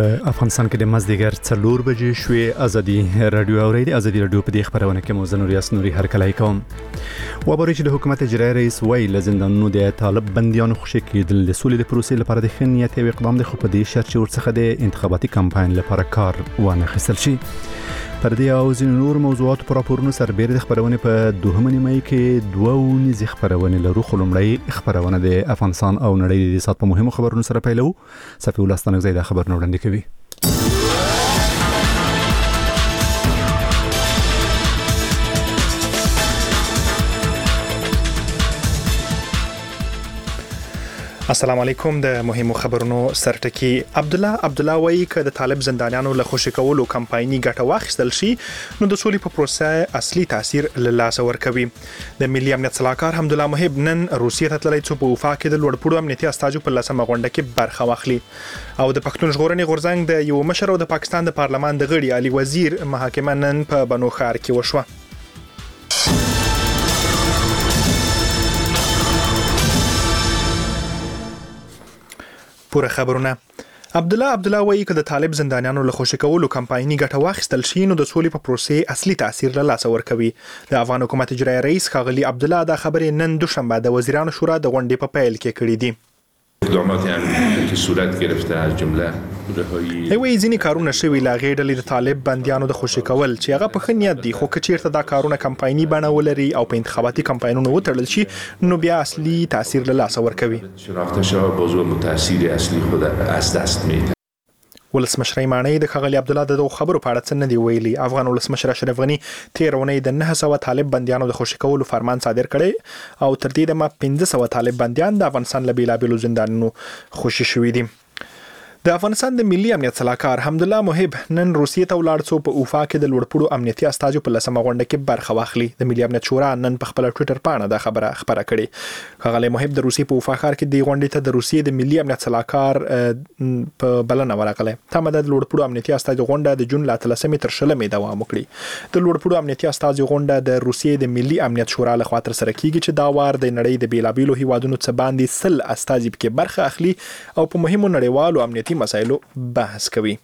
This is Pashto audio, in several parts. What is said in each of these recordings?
په افغانستان کې د مازدیګر 4 بجې شوې ازادي رادیو اورېدي. ازادي رادیو په دې خبرونه کې مو زنور یاسنوري هرکلای کوم. وبري چې د حکومت اجرایي رئیس ویل زندانونو د طالب بنديانو خوشي کېدل د سولې د پروسې لپاره د خنیت او اقدام د خو په دې شرط چې ورڅخه د انتخاباتي کمپاین لپاره کار وانه خستل شي. پر دې او ځینو نور موضوعات پر راپورونو سربېره د خبرونه په 2 مې کې 2 نيزي خبرونه لرو. خلمړی خبرونه د افغانستان او نړۍ د سات په مهمو خبرونو سره پیلو. صفي ولستانک زیاده خبر وړاندې کوي. السلام علیکم. د مهمو خبرونو سرټکی عبد الله وایي ک د طالب زندانیانو له خوشی کولو کمپایني ګټه واخیستل شي نو د سولې په پروسه اصلي تاثیر له لاس ورکوي. د ملي امنیت صلاحکار حمدالله محب نن روسیې ته تللی څو په وفا کې د لوړپوړو امنیتي استازو په لسمه غونډه کې برخه واخلي او د پښتون ژغورنې غورځنګ د یو مشر او د پاکستان د پارلمان د غړي علي وزیر محاکمه نن په بنو ښار کې وشوه. پوره خبرونه. عبد الله وایي ک د طالب زندانیانو له خوشی کولو کمپایني ګټه واخیستل شي نو د سولې په پروسې اصلي تاثیر له لاس ورکوي. د افغان حکومت اجرایي رئیس ښاغلي عبد الله دا خبرې نن دوشنبه د وزیرانو شورا د غونډې په پیل کې کړې دي. اقداماتی هم که صورت گرفته از جمله رهایی وی ځینې کارونه شوي لا غېډلې د طالب بنديانو د خوشی کول چې هغه په خنیت دي خو کچیرته دا کارونه کمپایني بڼه ولري او په انتخاباتي کمپاینونو وتړل شي نو بیا اصلي تاثیر له لاس ورکوي. شناخته شوی موضوع تاثیر اصلی خود از دست میده. ولسمشر ایمانی د خغلی عبد الله دغه خبرو په اړه څه نه دی ویلي. افغان ولسمشر اشرف غنی 13 اونۍ د 900 طالب بنديانو د خوشی کولو فرمان صادر کړي او تر دې د 1500 طالب بنديان د افغانستان له بیلابیلو زندانونو خوشی شوي دي. د افغانستان د ملي امنیت صلاحکار حمدالله محب نن روسیې ته ولاړ څو په وفا کې د لوړپوړو امنیتي استازو په لسمه غونډه کې برخه واخلي. د ملي امنیت شورا نن په خپل ټوئیټر باندې دا خبره خبره کړې. خغلی محب د روسیې په وفا ښار کې د غونډې ته د روسیې د ملي امنیت صلاحکار په بلنه ورغله. تمه د لوړپوړو امنیتي استازو غونډه د جون ل 13 تر 16 دوام وکړي. د لوړپوړو امنیتي استازو غونډه د روسیې د ملي امنیت شورا له خوا تر سره کیږي چې دا وار د نړۍ د بیلابیلو هیوادونو څخه باندې 100 استازي کې برخه اخلي او په مهمو نړیوالو امنیتي مسایلو بحث کوي.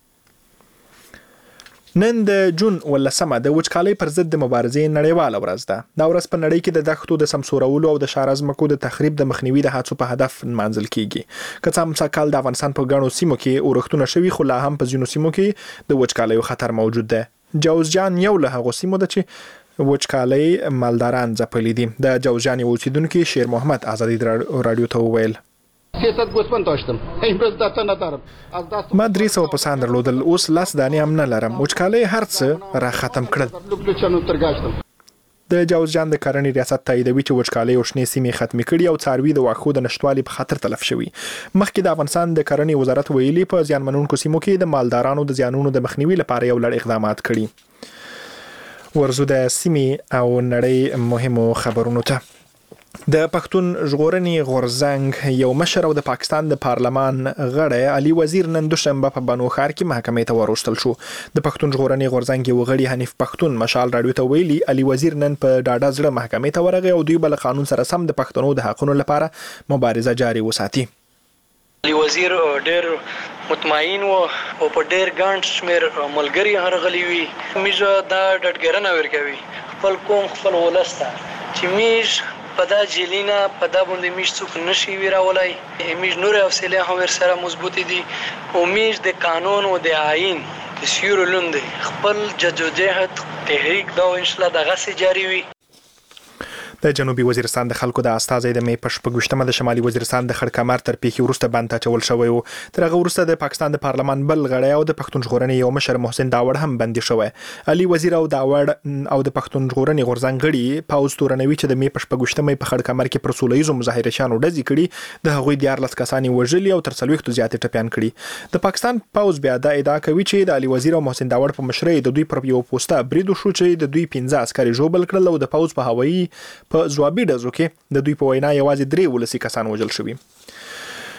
نن د جون ولسمه د وچکالۍ پر ضد د مبارزې نړیواله ورځ ده. دا ورځ په نړۍ کې د دښتو د سمسورولو او د شارزمکو د تخریب د مخنیوي د هڅو په هدف منځل کیږي. که څه هم سکهال د افغانستان په غنو سیمو کې اورښتونه شوي خو لا هم په ځینو سیمو کې د وچکالۍ خطر موجود ده. جوزجان یو له هغو سیمو ده چې وچکالۍ مالداران ځپلي دي. د جوزجان اوسیدونکو شیر محمد ازادي رادیو ته وویل 300 گوسفند داشتم امروز دتا ندارم از دست ما 300 پسند درلودل اوس لاس دانی هم نه لرم. وچکالۍ هر څه را ختم کړل. د جوزجان د کرنې ریاست تاییدوي چې وچکالۍ او شنې سیمې ختمې کړي او څاروي د واښو د نشټوالي په خطر تلف شوي. مخکې د افغانستان د کرنې وزارت ویلي په زیانمنونکو سیمو کې د مالدارانو د زیانونو د مخنیوي لپاره یو لړ اقدامات کړي. ورزو د سیمې او نړۍ مهمو خبرونو ته. د پښتون ژغورنې غورځنګ یو مشر او د پاکستان د پارلمان غړی علي وزیر نن دوشنبه په بنو ښار کې محکمې ته وروستل شو. د پښتون ژغورنې غورځنګ یو غړي حنیف پښتون مشال رادیو ته ویلي علي وزیر نن په ډاډه زړه محکمې ته ورغی او دوی بل قانون سره سم د پښتنو د حقونو لپاره مبارزه جاري وساتي. علي وزیر ډېر مطمئن و او په ډېر ګڼ شمېر ملګري هرغلي وي. میږه دا ډډګرنه ورکوي خپل قوم خپل ولس ته چې میږ په دا جیلینا په دا باندې میش څوک نشي ویراولای. میش نور حوصله هم ورسره مضبوطی دي او میش د قانون او د آئین د سیورو لوند خپل جدوجہد تحریک دا ان شاء الله دغه سي جاری وي. د جنوبي وزیرستان د خلکو د استازي د مې په 28مه د شمالي وزیرستان د خړکمر تر پیښې وروسته بند اچول شوی و. تر هغه وروسته د پاکستان د پارلمان بل غړی او د پښتون ژغورنې یو مشر محسن داوړ هم بندي شوی. علي وزیر او داوړ او د پښتون ژغورنې غورځنګ غړي پاوز تورنوي چې د مې په 28مه په خړکمر کې پر سولهیزو مظاهره شانو ډزې کړي د هغوی 14 کسانی وژلي او تر 40 زیات ټپيان کړي. د پاکستان پاوز بیا دا ادعا کوي چې د علي وزیر او محسن داوړ په مشرۍ د دوی پر یو پوسټه بریدو شو چې د دوی 15 عسکري ژوبل کړل او د پاوز په هوایي په ځوابي ډزو کې د دوی په وینا یوازې 3 ولسی کسان وژل شوي.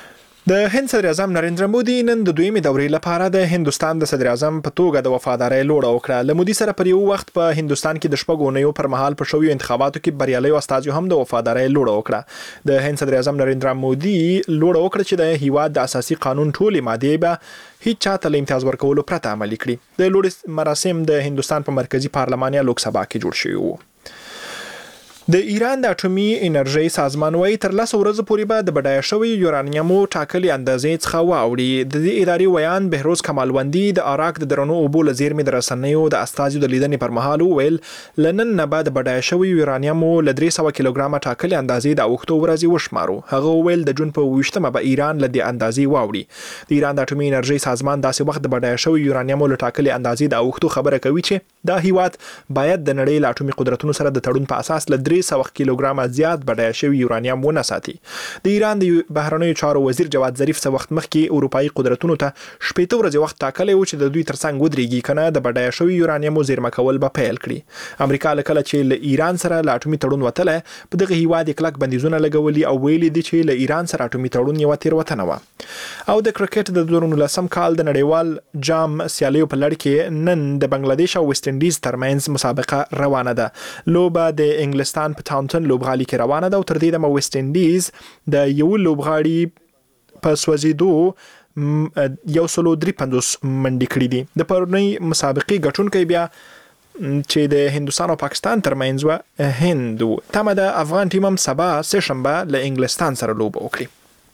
د هند صدر اعظم نریندرا مودي نن د دویمې دورې لپاره د هندستان د صدر اعظم په توګه د وفادارۍ لوړه وکړه. له مودي سره پر یو وخت په هندستان کې د شپږو اونیو پر مهال په شویو انتخاباتو کې بریالي استازي هم د وفادارۍ لوړه وکړه. د هند صدر اعظم نریندرا مودي لوړه وکړه چې د هیواد د اساسي قانون ټولې مادې به هیڅ چاته له امتیاز ورکولو پرته عملي کړي. د لوړ مراسم د هندستان په مرکزی پارلمان یا لوک سبا کې جوړ شوي وو. د ایران د اټومي انرژي سازمان وايي تر 10 ورځې پورې به د بډایه شوی یورانیم ټاکلي اندازې څخه واوړي. د دې ادارې ویان بهروز کمالوندي د عراق د درنو اوبو لزیرمې د رسنیو د استازو د لیدنې پر مهال ویل لنن نه بعد بډایه شوی یورانیم ل 300 کیلوګرام ټاکلي اندازې د اوختو ورځې وشمارو. هغه ویل د جون په 20مه به ایران ل دې اندازې واوړي. د ایران د اټومي انرژي سازمان داسې وخت د بډایه شوی یورانیم ل ټاکلي اندازې د اوختو خبره کوي چې دا هیواد باید د نړۍ له اټومي قدرتونو سره د تړون په اساس ل 300 کیلوګرام زیات بډایه شوی یورانیم ونه ساتي. د ایران د بهرنیو چارو وزیر جواد ظریف څه وخت مخکې اروپאי قدرتونو ته 18 ورځې وخت ټاکلی و چې د دوی ترڅنګ ودرېږي کنه د بډایه شوی یورانیم زیرمه کول به پیل کړي. امریکا کله چې له ایران سره له اټومي تړون وتله په دغه هیواد کلک بندیزونه لګولي او ویلي دي چې له ایران سره اټومي تړون یو تیروتنه و. او د کرکټ د 2019 کال د نړیوال جام سیالیو په لړ کې نن د بنگلاديش او ویسټ انډیز ترمنځ مسابقه روانه ده. لوبه د انګلستان په ټاونټن لوبغالي کې روانه ده او تر دې د ویسټ انډیز د یو لوبغاړي په سوځیدو 153 منډې کړې دي. د پرونی مسابقې ګټونکي بیا چې د هندستان او پاکستان ترمنځ و هند تمه د افغان ټیم هم سبا سه شنبه له انګلستان سره لوبه وکړي.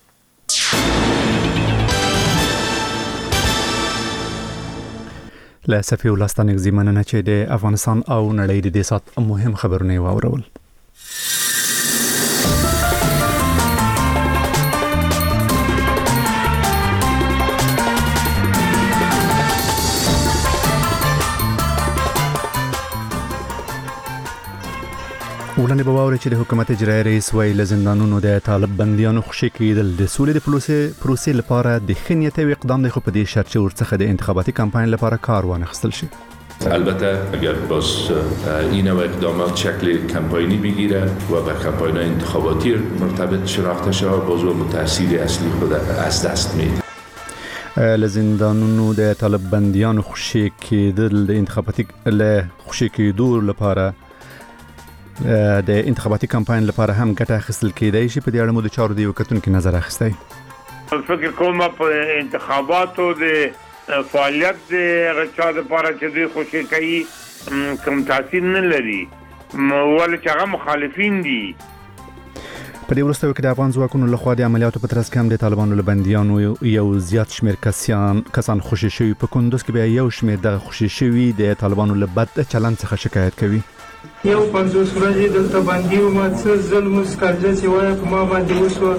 له صفي ولستانګ زمانه چې د افغانستان او نړۍ د دې سات مهم خبرونه واورول. ولنه باور چې د حکومت اجرایی رئیس ویل زندانونو د طالب بنديانو خوشي کېدل د سولې د پروسې لپاره د خنیت او اقدام د خو په دې شرط چې ورڅخه د انتخاباتي کمپاین لپاره کار وانخستل شي. البته اگر باز این و اقدامات شکل کمپاینی بگیره و به کمپاین انتخاباتی مرتبط شناخته شود باز و تاثیر اصلی خود از دست میده. لزندانونو د طالب بنديانو خوشي کېدل د انتخاباتي خوشي کېدو لپاره د انتخاباتي کمپاین لپاره هم ګټه اخیستل کېدای شي. په دې اړه مو د چارو دی وکتونکو نظر اخیستی. فکر کوم په انتخاباتو د فعالیت د غچا لپاره چې دوی خوشي کوي کوم تاثیر نه لري ول چې هغه مخالفین دي. په دې وروسته کې د افغان ځواکونو لخوا د عملیاتو په ترڅ کې هم د طالبانو له بنديانو یو زیات شمیر کسان خوشي شوي. په کندوز کې بیا یو شمیر د خوشي شوي د طالبانو له بد چلند څخه شکایت کوي. یو 50 ورځې دلته باندې و ما څه ظلم سکارځه چې وای په ما باندې وشو.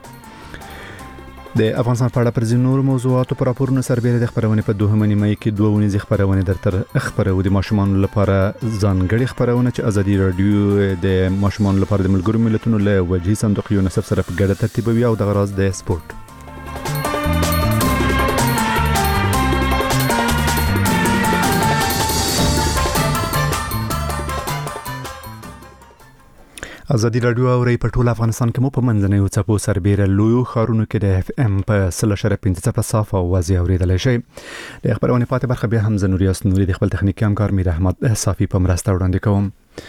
د افغانستان په اړه پر ځینو موضوعاتو پر راپورونو سربېره د خبرونه په 2 مې کې 2 ونیزې خبرونه درته خبرو د ماشومان لپاره ځانګړي خبرونه چې ازادي رادیو د ماشومان لپاره د ملګرو ملتونو له وجهي صندوق یونیسف سره په ګډه ترتیبوي او د غراض د سپورت. ازادي رادیو او ری په ټول افغانستان کې مو په منځنیو څپو سربېره لویو ښارونو کې د اف ام په 3.5 صاف او واضح اوریدلای شي. د خبرونه پاتې برخه بیا هم زنوریاس نوري د خپل تخنیکی همکار میر احمد صافي په مرسته وړاندې کوم.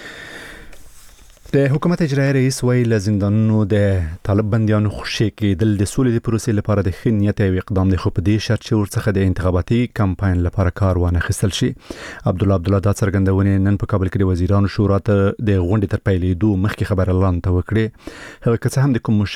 د حکومت اجرایی رئیس ویل زندانونو د طالب بنديانو خوشي کېدل د سولې د پروسې لپاره د خنیت او اقدام د خو په دې شرط چې ورڅخه د انتخاباتي کمپاین لپاره کار وانخستل شي. عبدالله دا څرګندونه نن په کابل کې د وزیرانو شورا ته د غونډې تر پیلېدو مخکې خبر اعلان ته وکړي. هغه که هم د کوم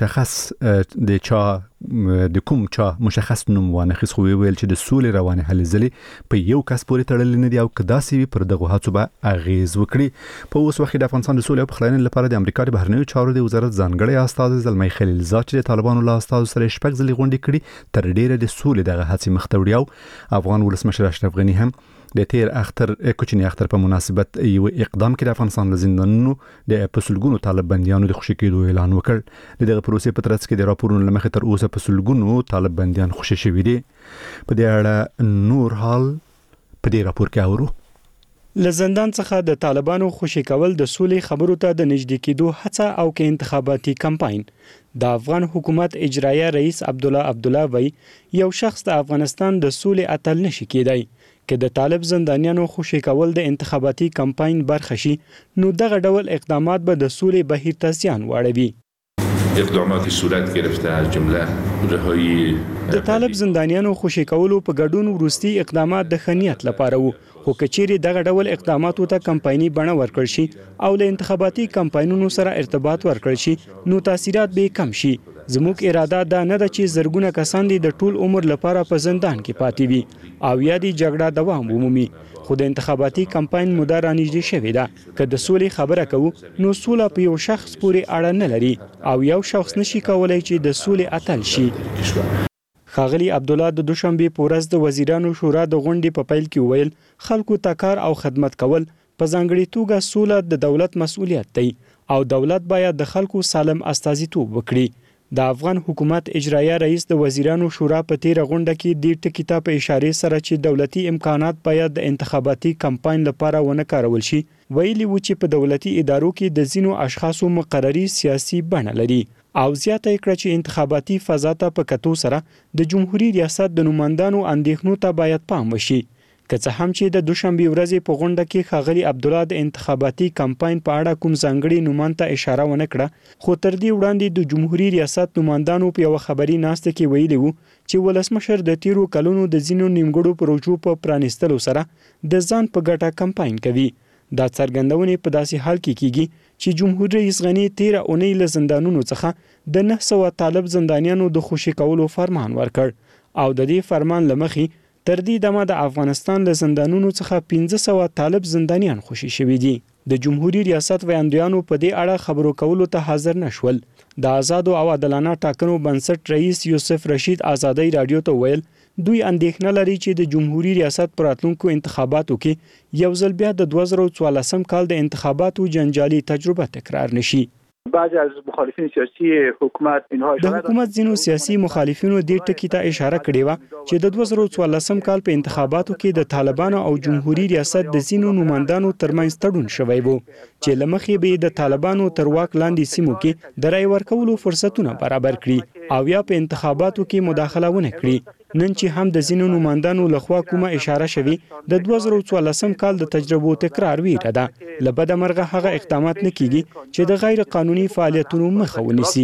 مشخص مشخص نوم وانخیس خو ویل چې د سولې روانه هلې ځلې په یو کس پورې تړلې نه دي او کدا سی پر دغه هڅو به اغیز وکړي. په اوس وخت د افغانستان د سولې او پخلاینې لپاره د امریکا د بهرنیو چارو د وزارت ځانګړي استاد زلمی خلیلزاد چې د طالبانو له استاد سره شپږ ځلې غونډې کړي تر ډیره د سولې دغه هڅې مخ ته وړي. او افغان ولسمشر اشرف غنی هم د تیر اختر کوچنی اختر په مناسبت یو اقدام کې د افغانستان له زندانونو د پسلګونو طالب بنديانو د خوشي کېدو اعلان وکړ. دغه پروسې په ترڅ کې د راپورونو لمخې تر اوسه پسلګونو طالب بنديان خوشي شوي دي. په دې اړه نور حال په دې راپور کې اورو. له زندان څخه د طالبانو خوشي کول د سولې خبرو ته د نږدې کېدو هڅه او کې انتخاباتي کمپاین. د افغان حکومت اجرایه رئیس عبدالله وی یو شخص د افغانستان د سولې اتل نشي کېدای. که د طالب زندانیانو خوشي کول د انتخاباتي کمپاین برخه شي نو دغه ډول اقدامات به د سولې بهیر ته زیان واړوي. اقداماتی صورت گرفته از جمله رهایی د طالب زندانیانو خوشي کولو په ګډون وروستي اقدامات د خنیت لپاره وو، خو کچېری دغه ډول اقداماتو ته کمپایني بڼه ورکړ شي او له انتخاباتي کمپاینونو سره ارتباط ورکړ شي نو تاثیرات به کم شي. زموږ اراده دا نه ده چې زرګونه کسان دي د ټول عمر لپاره په زندان کې پاتې وي او یا دي جګړه دوام ومومي، خو د انتخاباتي کمپاین موده رانږدې شوې ده. که د سولې خبره کوو نو سوله په یو شخص پورې اړه نه لري او یو شخص نشي کولای چې د سولې اتل شي. ښاغلي عبدالله د دوشنبې په ورځ د وزیرانو شورا د غونډې په پیل کې وویل خلکو ته کار او خدمت کول په ځانګړې توګه سوله د دولت مسؤلیت دی او دولت باید د خلکو سالم استازیتوب وکړي. د افغان حکومت اجرایه رئیس د وزیرانو شورا په تیره غونډه کې د ټکی ته په اشاره سره چې دولتي امکانات باید د انتخاباتي کمپاین لپاره ونه کارول شي ویلي و چې په دولتي ادارو کې د ځینو اشخاصو مقرري سیاسي بڼه لري او زیاته کړه چې انتخاباتي فضا ته په کتو سره د جمهوریت ریاست د نمائندانو اندېښنو ته باید پام وشي. که څه هم چې د دوشنبې ورځې په غونډه کې ښاغلي عبدالله د انتخاباتي کمپاین په اړه کوم ځانګړي نومان ته اشاره ونه کړه، خو تر دې وړاندې د جمهوریت ریاست نمائندانو په یوه خبري ناسته کې ویلي وو چې ولسمشر د تیرو کلونو د ځینو نیمګړو پروژو په پرانیستلو سره د ځان په ګټه کمپاین کوي. دا څرګندونې په داسې حال کې کیږي چې جمهوریت رئیس غني تیره اونۍ له زندانونو څخه د 900 طالب زندانیانو د خوشي کولو فرمان ورکړ او د دې فرمان لمخې تر دې دمه د افغانستان له زندانونو څخه 1500 طالب زندانیان خوشي شوي دي. د جمهوریت ریاست ویاندویانو په دې اړه خبرو کولو ته حاضر نشول. د آزاد او عادلانه ټاکنو بنسټ رئیس یوسف رشید آزادۍ رادیو ته ویل دوی اندېښنه لري چې د جمهوریت ریاست پر راتلونکو انتخاباتو کې یو ځل بیا د 2014 کال د انتخاباتو جنجالي تجربه تکرار نشي. بعضی از مخالفین سیاسی حکومت اینها د حکومت ځینو سیاسي مخالفینو دې ټکی ته اشاره کړې و چې د 2014 کال په انتخاباتو کې د طالبانو او جمهوریت ریاست د ځینو نمائندانو ترمنځ تړون شوی و چې لمخې به د طالبانو تر واک لاندې سیمو کې د رای ورکولو فرصتونه برابر کړي او یا په انتخاباتو کې مداخله ونه کړي. نن چې هم د ځینو نمائندانو لخوا کومه اشاره شوي د 2014 کال د تجربو تکرار ویره ده. له بده مرغه هغه اقدامات نه کیږي چې د غیر قانوني فعالیتونو مخه ونیسي.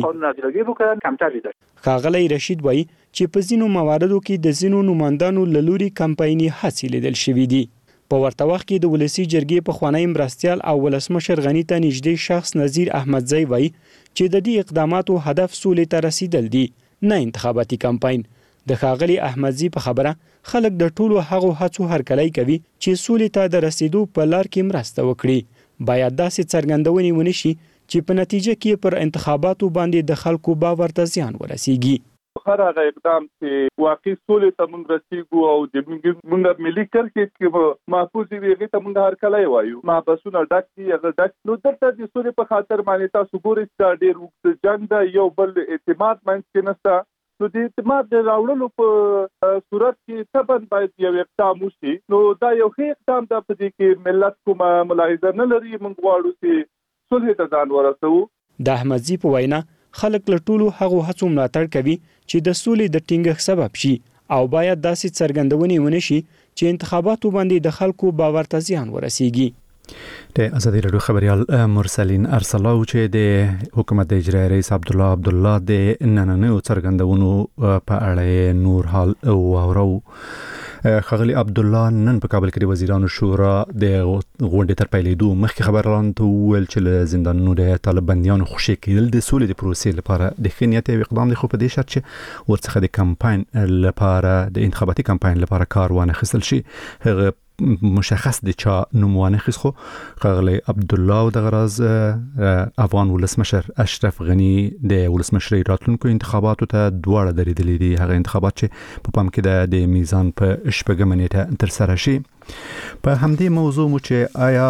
ښاغلی رشید وایي چې په ځینو مواردو کې د ځینو نمائندانو له لوري کمپایني هڅې لیدل شوي دي. په ورته وخت کې د ولسی جرګې پخوانی مرستیال او ولسمشر غني ته نږدې شخص نظیر احمدزی وایي چې د دې اقداماتو هدف سولې ته رسیدل دي نه انتخاباتي کمپاین. د ښاغلي احمدزي په خبره خلک د ټولو هغو هڅو هرکلی کوي چې سولې ته د رسیدو په لار کې مرسته وکړي. باید داسې څرګندونې ونه شي چې په نتیجه کې پر انتخاباتو باندې د خلکو باور ته زیان ورسیږي. هر هغه اقدام چې واقعي سولې ته موږ رسیږو او د موږ ملي کرکټ کې محفوظ وي هغې ته موږ هرکلی وایو. محبسونه ډک دي هغه ډک نو دلته د سولې په خاطر باندې تاسو ګورئ چې ډېر اوږد جنګ ده، یو بل اعتماد منځ کې نشته. نو د اعتماد د راوړلو په صورت کې طبعا باید یو اقدام وشي. نو دا یو ښه اقدام ده، په دې کې ملت کومه ملاحظه نه لري. موږ غواړو چې سولې ته ځان ورسوو. د احمدزي په وینا خلک له ټولو هغو هڅو ملاتړ کوي چې د سولې د ټینګښت سبب شي او باید داسې څرګندونې ونه شي چې انتخاباتو باندې د خلکو باور ته زیان ورسیږي. د ازادي راډیو خبريال مرسلین ارسلاو چې د حکومت د اجرایه رئیس عبدالله د نننیو څرګندونو په اړه نور حال واورو. ښاغلي عبدالله نن په کابل کې د وزیرانو شورا د غونډې تر پیلېدو مخکې خبرلاندو ویل چې له زندانونو د طالب بندیانو خوشي کېدل د سولې د پروسې لپاره د ښه نیت یو اقدام دی، خو په دې شرط چې ورڅخه د کمپاین لپاره د انتخاباتي کمپاین لپاره کار وانخیستل شي. هغه مشخص د چا نوم وانخیست، خو ښاغلی عبدالله د غراز افغان ولسمشر اشرف غني د ولسمشرۍ راتلونکو انتخاباتو ته دواړه درېدلي دي. هغه انتخابات چې په پام کې د میزان په 8 نیټه تر سره شي. په همدې موضوع مو چې آیا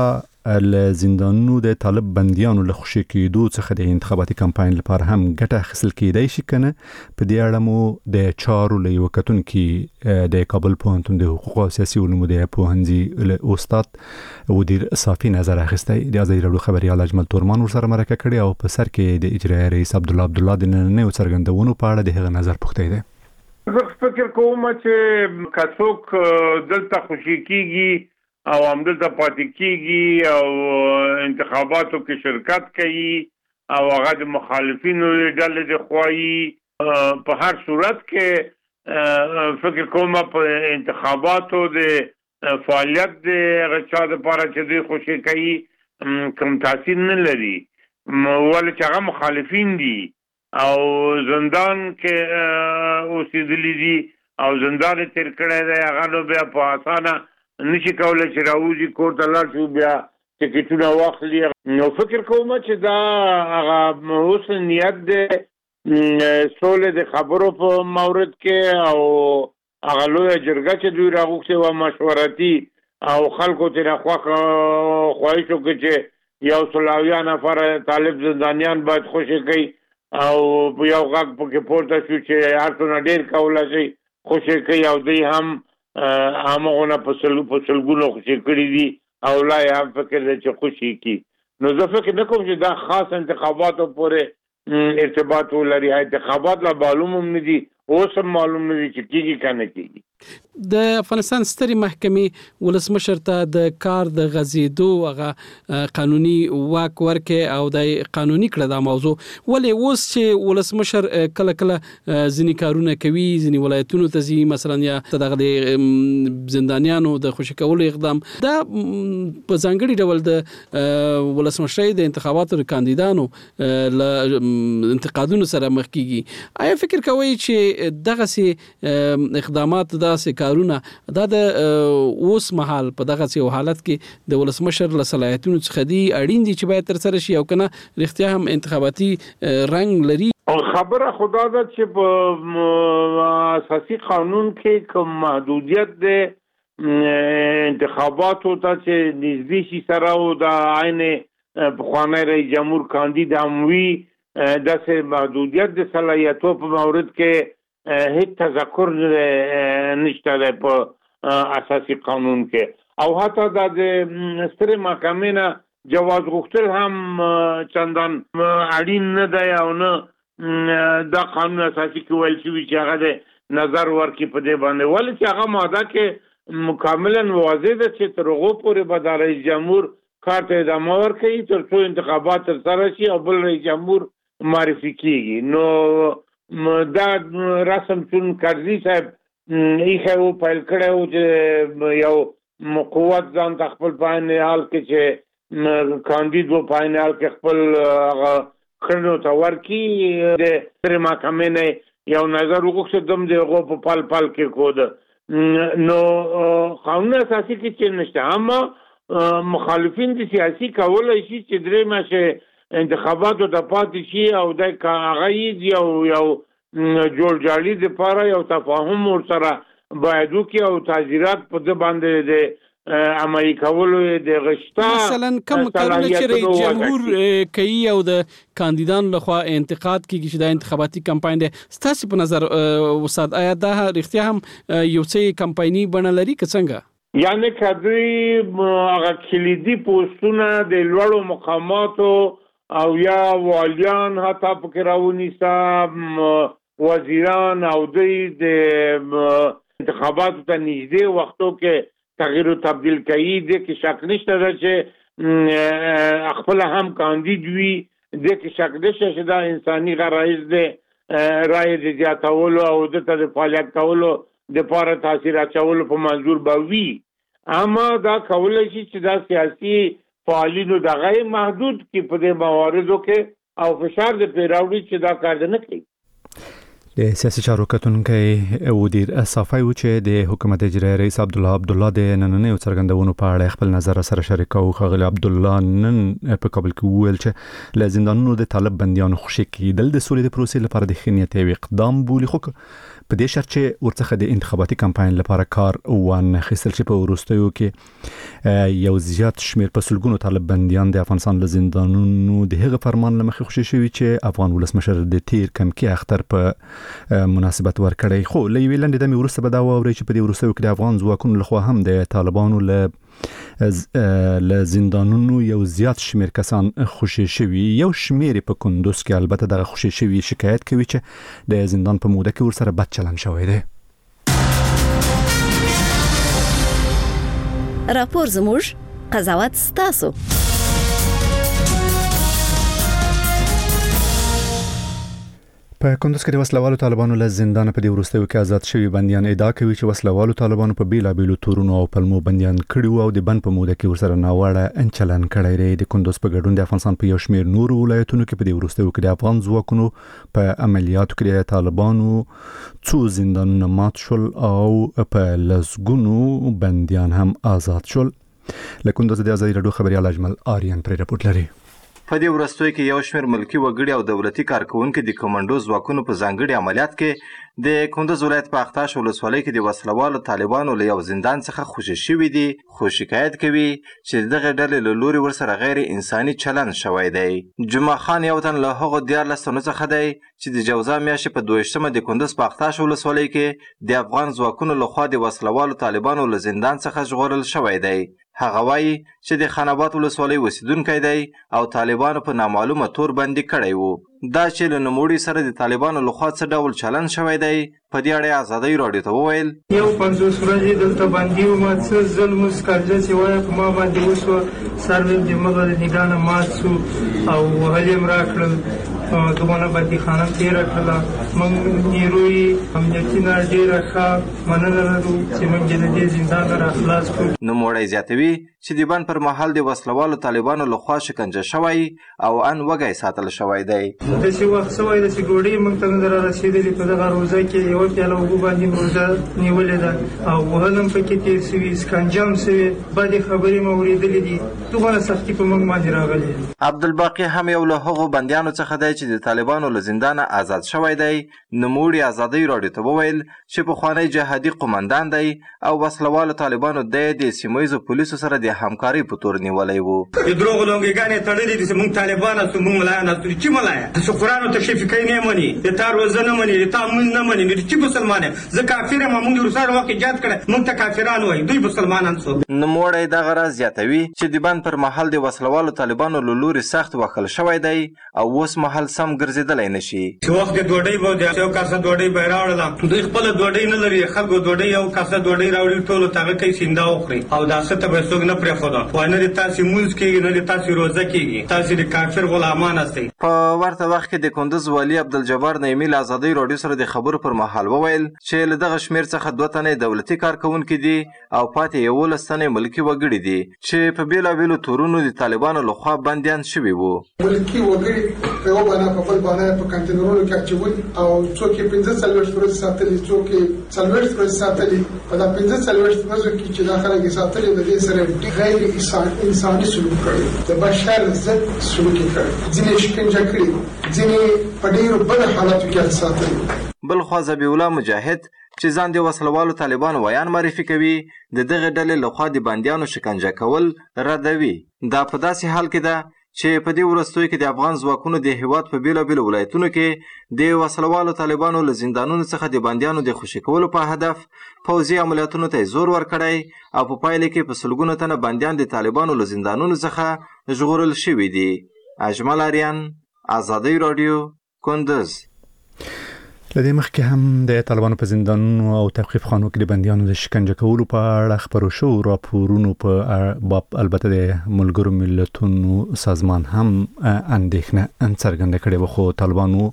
زندانونو د طالب بنديانو له خوشي کېدو څخه د انتخاباتي کمپاین لپاره هم ګټه اخیستل کېدای شي کنه. په دې اړه مو د چارو له یو کتونکي د کابل پوهنتون د حقوق او سیاسي علومو د پوهنځي له استاد ودیر صافي نظر اخیستی. د ازادي راډیو خبريال اجمل تورمان ورسره مرکه کړې او په سر کې د اجرایي رئیس عبدالله د نننیو څرګندونو په اړه د هغه نظر پوښتنه ده. زه فکر کوم چې کڅوک دلته خوشي کیږي او همدلته پاتې کیږي او انتخاباتو کې شرکت کوي او هغه د مخالفینو ډلې د خوایي په هر صورت کې فکر کوم په انتخاباتو د فعالیت د غچا د لپاره چې دوی خوشي کوي کوم تاثیر نه لري ولې چې هغه مخالفین دي او زندان کې اوسېدلي دي او زندان تیر کړی دی هغه نو بیا په اسانه نشي کولی چې راوځي کور ته لاړ شي بیا ټکټونه واخلي. نو فکر کوم چې دا هغه اوس نیت دی سولې د خبرو په مورد کې او هغه لویه جرګه چې دوی راغوښتې وه مشورتي او خلکو ترې خواهش وکړي چې 100 نفر طالب زندانیان باید خوشي کوي او یو غږ پکې پورته شو چې هر څونه ډېر کولی شي خوشي کوي او دوی هم همغونه په سلګونو خوشي کړي دي او لا یې هم فکر دی چې خوشي کړي. نو زه فکر نه کوم چې دا خاص انتخاباتو پورې ارتباط ولري. انتخابات لا معلوم هم نه دي اوس هم معلوم نه دي چې کېږي که نه کېږي. د افغانستان سترې محکمې ولسمشر ته د کار د غځېدو هغه قانوني واک ورکړي او د قانوني کړه دا موضوع ولې اوس چې ولسمشر کله کله ځینې کارونه کوي ځینې ولایتونو ته ځي مثلا یا دغه د زندانیانو د خوشي کولو اقدام دا په ځانګړي ډول د ولسمشرۍ د انتخاباتو د کاندیدانو له انتقادونو سره مخ کیږي. آیا فکر کوئ چې دغه اقدامات داسې کارونه دا د اوس مهال په دغه یو حالت کې د ولسمشر له صلاحیتونو څخه دي اړین دي چې باید تر سره شي او کنه رښتیا هم انتخاباتي رنګ لري؟ خبره خدا ده چې په اساسي قانون کې کوم محدودیت ده انتخاباتو ته چې نږدې شي سره او د عین پخوانی رئیس جمهور کاندید هم وي داسې محدودیت د صلاحیتو په مورد کې هیڅ تذکر نشته دی په اساسي قانون کې او حتی د سترې محکمې نه جواز غوښتل هم چندان اړین نه دی او نه دا قانون اساسي کې ویل شوي چې هغه د نظر ورکړي په دې باندې ولې چې هغه ماده کې مکملا واضح ده چې تر هغو پورې به د رئیس جمهور کار ته ادامه ورکوي تر څو انتخابات ترسره شي او بل رئیس جمهور معرفي کېږي. نو دا رسم چون کرزي صاحب ایخه و پیل کړی و چې یو قوت ځان ته خپل په عین حال کې چې کاندید و په عین حال کې خپل کړنو ته ورکړي د سترې محکمې نه یو نظر وغوښته دم د هغو په پل پل کې کود. نو قانون اساسي کې چې نشته اما مخالفین د سیاسي کولی شي چې درې میاشتې انتخاباتو ته پاتې شي او د هغه یې یو جوړ جاړي دپاره یو تفاهم ورسره باید وکړي او تعزیرات په ده باندې د عملي کولو د غشتا مثلا کوم کارونه چې رئیس جمهور کوي او د کاندیدانو لخوا انتقاد کیږي چې د انتخاباتي کمپاین دی ستاسو په نظر وسات آیا دا رښتیا هم یو څه کمپایني بڼه لري که څنګه؟ یعنی که دوی هغه کلیدي پوسټونه د لوړو مقاماتو او یا والیان حتی پکې راونیسه وزیران او دوی د انتخاباتو ته نږدې وختو کې تغییر و تبدیل کوي د کې شک نشته ده چې خپل هم کاندید وي د کې شک نشته چې دا انساني غرایز دی رایې د زیاتولو او دته د فعالیت کولو دپاره تاثیر اچولو په منظور به وي اما دا کولی شي چې دا سیاسي فعالینو دغه محدود کې په دې مواردو کې او فشار د پیراوړي چې دا کار نه کوي. د سیاسي چارو کتونکی ودیر صافي و چې د حکومت اجرایي رئیس عبدالله د نننیو څرګندونو په اړه خپل نظر سره شریکو. خغلی عبدالله نن په کابل کې وویل چې له زندانونو د طالب بندیانو خوشي کېدل د سولې د پروسې لپاره د ښه نیت یو اقدام بولي خو په دې شرط چې ورڅخه د انتخاباتي کمپاین لپاره کار وانه خېستل چې په وروستیو کې یو زیات شمیر په سلګونو طالب بنديان د افغانستان له زندانونو د هغه فرمان لمخې خوشي شوی چې افغان ولسمشر د تیر کم کې اختر په مناسبت ورکړی. خو لوی لنډ د وروسته به دا ووري چې په دې وروستیو کې د افغان ځواکونو لخوا هم د طالبانو له زندانونو یو زیات شمیر کسان خوشي شوی. یو شمیر په کندوز کې البته دغه خوشي شوی شکایت کوي چې د زندان په موده کې ورسره بد چلند شوی دی. راپور زموږ قضاوت ستاسو. په کندوز کې د وسلوالو طالبانو له زندان په دې وروستیو کې آزاد شوی بنديان ادعا کوي چې وسلوالو طالبانو په بیلابیلو تورونو او پلمو بنديان کړي او د بند په موده کې ورسره ناوړه انچلن کړی دی. د کندوز په ګډون د افغانستان په یو شمیر نور ولایتونو کې په دې وروستیو کې د افغان ځواکونو په عملیاتو کې د طالبانو څو زندانونه مات شول او په لسګونو بنديان هم آزاد شول. له کندوز د آزادي رادیو خبريال اجمل آریان پر رپورت لري. په دې وروستیو کې یو شمېر ملکی وګړي او دولتي کارکونکو د کمانډو ځواکونو په ځانګړي عملیات کې د کندوز ولایت په اختاش ولسوالۍ کې د وسلوالو طالبانو له یو زندان څخه خوشي شوي دي، خو شکایت کوي چې دغه ډلې له لوري ورسره غیر انساني چلند شوی دی. جمعه خان یو تن له هغو 14 تنو څخه دی چې د جوزا میاشتې په 22مه د کندوز په اختاش ولسوالۍ کې د افغان ځواکونو لخوا د وسلوالو طالبانو له زندان څخه ژغورل شوی دی. هغه وایي چې د خاناباد ولسوالۍ اوسیدونکی دی او طالبانو په نامعلومه تور بندي کړی وو. دا چې له نوموړي سره د طالبانو لخوا څه ډول چلند شوی دی په دې اړه آزادۍ راډیو ته وویل. یو 50 ورځې دلته بندي وم، څه ظلم سکارجه چې وایه په ما باندې وشوه، سر مې د مغه د نګاه نه مات شو او وهل یې م راکړل، دغونه بندیخانه تېره کړله. موږ نیروی امنیتي نه ډېره ښه مننه لرو چې موږ د دې زندان نه راخلاص کړو. نوموړی زیاتوي چې د بند پر مهال د وسلوالو طالبانو لخوا شکنجه شوی او ان وږی ساتل شوی دی. داسې وخت شوی ده چې ډوډۍ موږ ته نه ده رارسېدلې. په دغه روزه کې یوه پیاله اوبه باندې روزه نیولې ده او وهل هم پکې تېر شوي، سکنجه هم شوې، بدې خبرې مو اورېدلې دي. دغونه سختي په موږ باندې راغلې. عبدالباقي هم یو له هغو بندیانو څخه دی چې د طالبانو له زندانه آزاد شوی دی. نوموړي آزادۍ راډیو ته وویل چې پخوانی جهادي قومندان دی او وسلوالو طالبانو د سیمه ییزو پولیسو سره د همکارۍ په تور نیولی وو. د دروغو لونګېګانې تړلې دي چې موږ طالبان یاستو، موږ ملایان یاستو. چې ملایه چې قرآن او تشریف کوي نه مني، د تا روزه نه مني، د تا مونځ نه مني، نو چې مسلمان یم زه کافر یم. موږ د روسانو وخت ایجاد کړی، موږ ته کافران وایي، دوی مسلمانان شو. نوموړی دغه راز زیاتوي چې د بند پر مهال د وسلوالو طالبانو له لوري سخت وهل شوی دی او اوس مهال سم ګرځېدلی نه شي. چې وخت د ډوډۍ به د یو کاسه ډوډۍ به یې راوړله، دوی خپله ډوډۍ نه لري، خلکو ډوډۍ یو کاسه ډوډۍ راوړي، ټولو ته هغه کوي سینده وخوري او دا څه ته به یې څوک نه پرېښوده. وایي نه د تاسې مونځ کېږي، نه د تاسې روزه کېږي، تاسې د کافر غلامان هستئ. په ورته وخت کې د کندوز والي عبدالجبار نعیمي له آزادۍ راډیو سره د خبرو پر مهال وویل چې له دغه شمېر څخه 2 تنې دولتي کارکوونکي دي او پاتې 11 تنې ملکي وګړي دي چې په بیلابیلو تورونو د طالبانو لخوا بندیان شوي وو. ملکي وګړي په یو باندې په بل باندې په کانټینرونو کې اچولي او څوک یې 45 ورځې ساتلي، څوک یې 40 ورځې ساتلي. په دا 45 ورځو کې چې دا خلک یې ساتلي د دې سره غیر انساني سلوک کړی، د بشر ضد سلوک یې کړی، ځینې شکنجه کړي، ځینې په ډېرو بدو حالاتو کې ساتلي. بلخوا ذبیح الله مجاهد چې ځان د وسلوالو طالبان ویان معرفي کوي د دغه ډلې لخوا د بندیانو شکنجه کول ردوي. دا په داسې حال کې ده چې په دې وروستیو کې د افغان ځواکونو د هیواد په بیلابیلو ولایتونو کې د وسلوالو طالبانو له زندانونو څخه د بندیانو د خوشي کولو په هدف پوځي عملیاتونو ته زور ورکړی او په پایله کې په سلګونو تنه بندیان د طالبانو له زندانونو څخه ژغورل شوي دي. اجمل آریان، آزادۍ راډیو، کندوز. لدې مخکې هم د طالبانو په زندانونو او توقیف خانو کې د بندیانو د شکنجه کولو په اړه خبرو شو راپورونو په باب البته د ملګرو ملتونو سازمان هم اندېښنه څرګنده کړې وه، خو طالبانو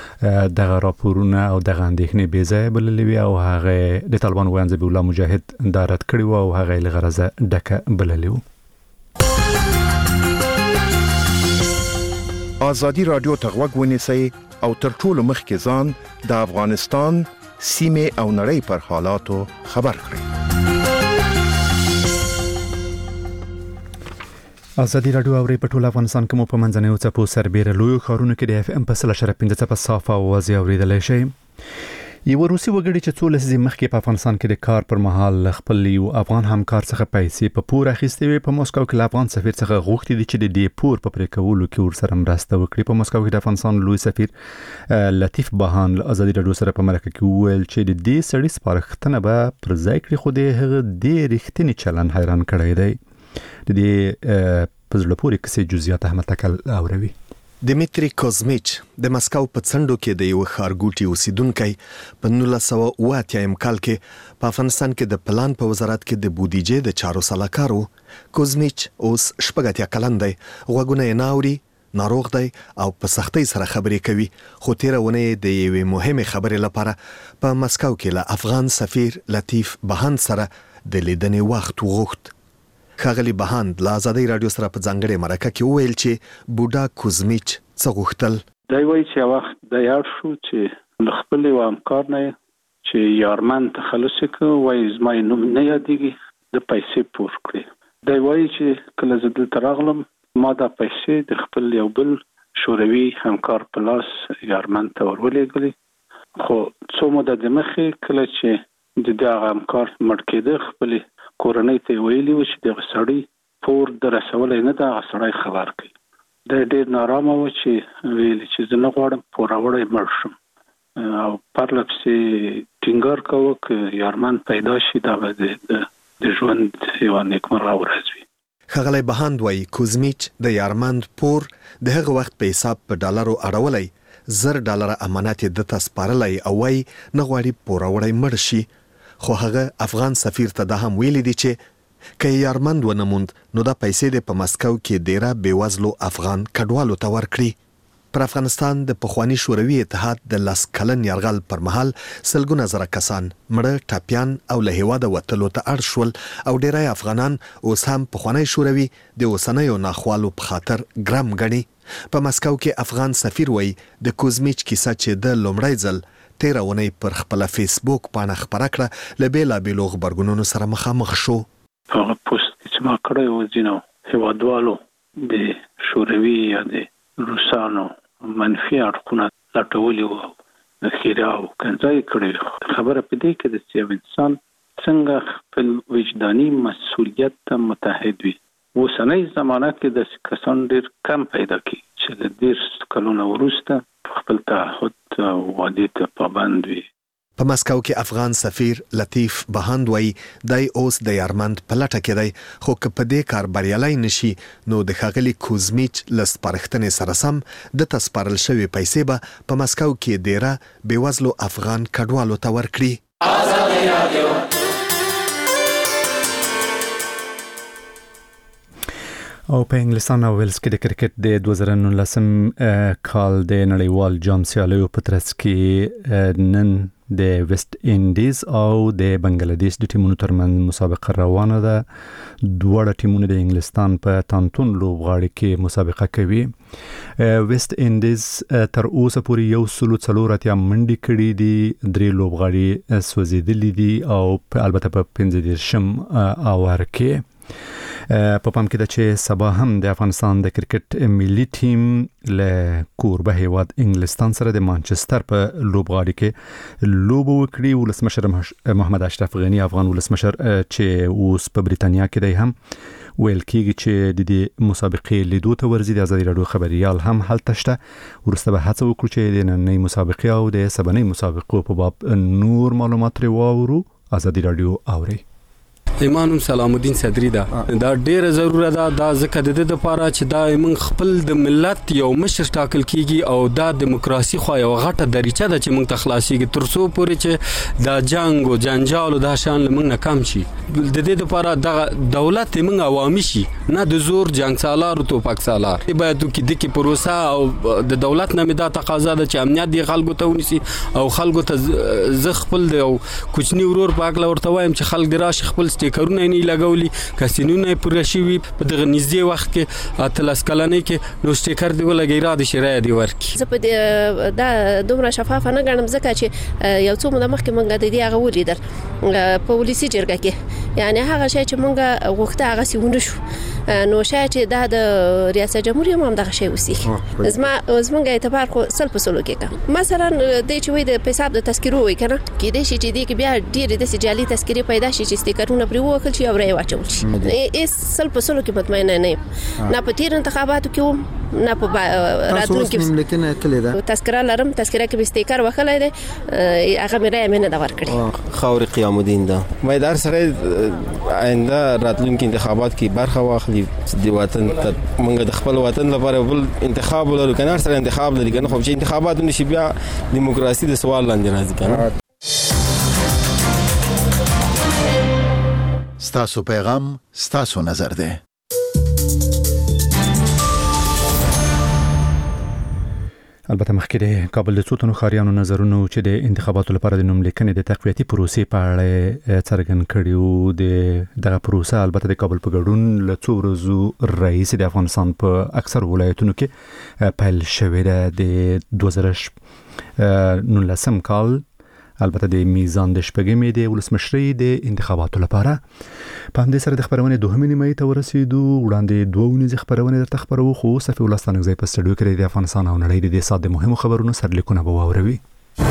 دغه راپورونه او دغه اندېښنې بې ځایه بللې وې او هغه د طالبانو ویاند ذبیح الله مجاهد دا رد کړې وه او هغه یې له غرضه ډکه بللې وه. آزادي رادیو ته غوږ ونیسئ او تر ټولو مخکې ځان د افغانستان سیمې او نړۍ پر حالاتو خبر کړئ. آزادي رادیو اوري په ټول افغانستان کې مو په منځنیو څپو سربېره لویو ښارونو کې د FM په 100.5 صاف او واضح اورېدلی شئ. یو روسي وګړي چې 14 ځې مخکې په افغانستان کې د کار پر مهال خپل یو افغان همکار څخه پیسې په پور اخیستې وي. په مسکو کې افغان سفیر څخه غوښتي دي چې د دې پور په پرې کولو کې ورسره مرسته وکړي. په مسکو کې د افغانستان لوی سفیر لطیف بهان له ازادي راډیو سره په مرکه کې وویل چې د دې سړي سپارښتنه به پر ځای کړي، خو د هغه د رښتینی چلن حیران کړی دی. د دې په زړه پورې کیسې جزئیات احمد تکل اوروي. دمیتری کوزمیچ د مسکو په څنډو کې د یو ښارګوټي اوسیدونکی په 1980 کال کې په افغانستان کې د پلان په وزارت کې د بودیجې د چارو سلاکارو. کوزمیچ اوس 80 کلن دی، غوږونه یې نه اوري، ناروغ دی او په سختۍ سره خبرې کوي. خو تیره اونۍ د یوې مهمې خبرې لپاره په مسکو کې له افغان سفیر لطیف بهان سره د لیدنې وخت وغوښت. ښاغلي بهاند له ازادي راډیو سره په ځانګړې مرکه کې وویل چې بوډا کوزمیچ څه غوښتل. دا وایي چې وخت د یاد شو چې له خپل یو همکار نه چې یارمن تخلص وکړ، وایي زما نوم نه یادېږي، د پیسې پور کړې. دا وایي چې کله زه دلته راغلم ما دا پیسې د خپل یو بل شوروي همکار په لاس یارمن ته ورولېږلې. خو څو موده د مخې کله چې د دغه همکار مړ کېده خپل کورنۍ ته ویلي و چې دغه سړی پور د رسولای نه دا سړی خبر کړي. دا ډېر نارامه و چې ویلي چې زه نه غواړم پور راوړی مړ شم، او پرله پسې ټینګار کوه که یارمن پیدا شي دا به د ژوند یوه نیکمرغه ورځ وي. ښاغلی بهاند وایي کوزمیچ د یارمند پور د هغه وخت په حساب په ډالرو اړولی، $10 امانت یې دته سپارلی او وایي نه غواړي پور راوړی مړ شي. خو هغه افغان سفیر ته دا هم ویلي دي چې که یارمند ونه موند نو دا پیسې د په مسکو کې ډیره بېوزلو افغان کډوالو ته ورکړي. پر افغانستان د پخواني شوروي اتحاد د 10 کلن یرغل پر مهال سلګونه زره کسان مړه، ټاپیان او له هېواده وتلو ته اړ شول او ډیری افغانان اوس هم پخوانی شوروي د اوسنیو ناخوالو په خاطر ګرم ګڼي. په مسکو کې افغان سفیر وایي د کوزمیچ کیسه چې د لومړی ځل تیره اونۍ پر خپله فیسبوک پاڼه خپره کړه له بېلابېلو غبرګونونو سره مخامخ شو. هغه پوسټ چې ما کړی و ځینو هېوادوالو د شوروي یا د روسانو منفي اړخونه لټولي وو او د ښیرا او کنځای کړی. خبره په دې کې ده چې یو انسان څنګه خپل وجداني مسؤلیت ته متحد وي. اوسنۍ زمانه کې داسې کسان ډېر کم پیدا کېږي چې د 10 کلونو وروسته خپل تعهد او وعدې ته پابند وي. په مسکو کې افغان سفیر لطیف بهاند وایي دی اوس د یارمند په لټه کې دی، خو که په دې کار بریالی نشي نو د ښاغلي کوزمیچ له سپارښتنې سره سم دته سپارل شوې پیسې به په مسکو کې ډیره بېوزلو افغان کډوالو ته ورکړي. او په انګلستان او ویلز کې د کرکټ د 2019 کال د نړیوال جام سیالیو په ترڅ کې نن د ویسټ انډیز او د بنگلاديش د ټیمونو ترمنځ مسابقه روانه ده. دواړه ټیمونه د انګلستان په تانتون لوبغاړي کې مسابقه کوي. ویسټ انډیز تر اوسه پورې 140 منډي کړي دي، 3 لوبغاړي سوځېدلي دي او البته په 15 اور کې په پام کې ده چې سبا هم د افغانستان د کرکټ ملي ټیم له کوربه هیواد انګلستان سره د مانچستر په لوبغاړي کې لوبه وکړي. ولسمشر محمد اشرف غنی افغان ولسمشر چې اوس په بریتانیا کې دی هم ویل کېږي چې د دې مسابقې لیدو ته ورځي. د ازادي راډیو خبريال هم هلته شته. ورسته به هڅه وکړو چې د نننۍ مسابقې او د سبنۍ مسابقو په باب نور معلومات واورو. ازادي راډیو اوري. ایمانم سلام الدین صدری دا ډیره ضروره ده دا ځکه د دې لپاره چې دا موږ خپل د ملت یو مشر ټاکل کیږي او دا دیموکراسي خو یو غټه دریچه ده چې موږ ته خلاصيږي تر څو پورې چې دا جنگ او جنجال او دا شان موږ نه کم شي. د دې لپاره د دولت موږ عوامي شي نه د زور جنگ سالار او توپک سالار باید کې د پروسه او د دولت نه دا تقاضا ده چې امنیت دی خلکو ته ونیسي او خلکو ته ز خپل د کوچنی ورور پاک لورته وایم چې خلک دراش خپل کارونه نه لګولي کسینونه پوره شي په دغه نږدې وخت کې اتلس کلنې کې نو سټیکر دی ولګی را د شرایط دی ورکی. زه په دا دومره شفاف نه غنم ځکه چې یو څو مده مخکې مونږ د دې هغه ولیدل په ولسی جرګه کې، یعنی هغه شی چې مونږ غوښته هغه سیونه شو نو شاید چې دا د ریاست جمهوریت هم دغه شی وسی زمونږ اعتبار خو سل په سلو کې مثلا د چې وي د حساب د تذکرو وي کنه کې د شي چې د بیا ډېر د جعلي تذکرې پیدا شي چې استیکرونه پر وکړل شي او رای واچول شي ایس سل په سلو کې مطمئن نه په تیر انتخاباتو کې نه په راتلونکي مملکتونه تللی ده تذکره لرم تذکره کې به استیکر وخلای دی هغه مې رای مې نه ورکړي خاوري قیام الدین ده مې دار سره آینده راتلونکي انتخابات کې برخه واخلي د وطن موږ د خپل وطن لپاره بل انتخاب ولرو کنه سره انتخاب لري کنه خو چې انتخابات نشي بیا دیموکراسي د سوال لاندې راځي کنه ستاسو پیغام ستاسو نظر ده. البته مخکې د کابل د څو تنو ښاریانو نظرونه چې د انتخاباتو لپاره د نوم لیکنې د تقویتي پروسې په اړه څرګند کړي وو د دغه پروسه البته د کابل په ګډون له څو ورځو رئیس د افغانستان په اکثر ولایتونو کې پیل شوې ده د 2019 کال البته د میزان د شپږمې د ولسمشرۍ د انتخاباتو لپاره په همدې سره د خبرونې دوهمې نیمایي ته ورسېدو وړاندې دوه ونیزې خبرونې درته خبرو خو صفي ولستانګ ځای په سټډیو کې د افغانستان او نړۍ د دې سات د مهمو خبرونو سرلیکونه به واوروي.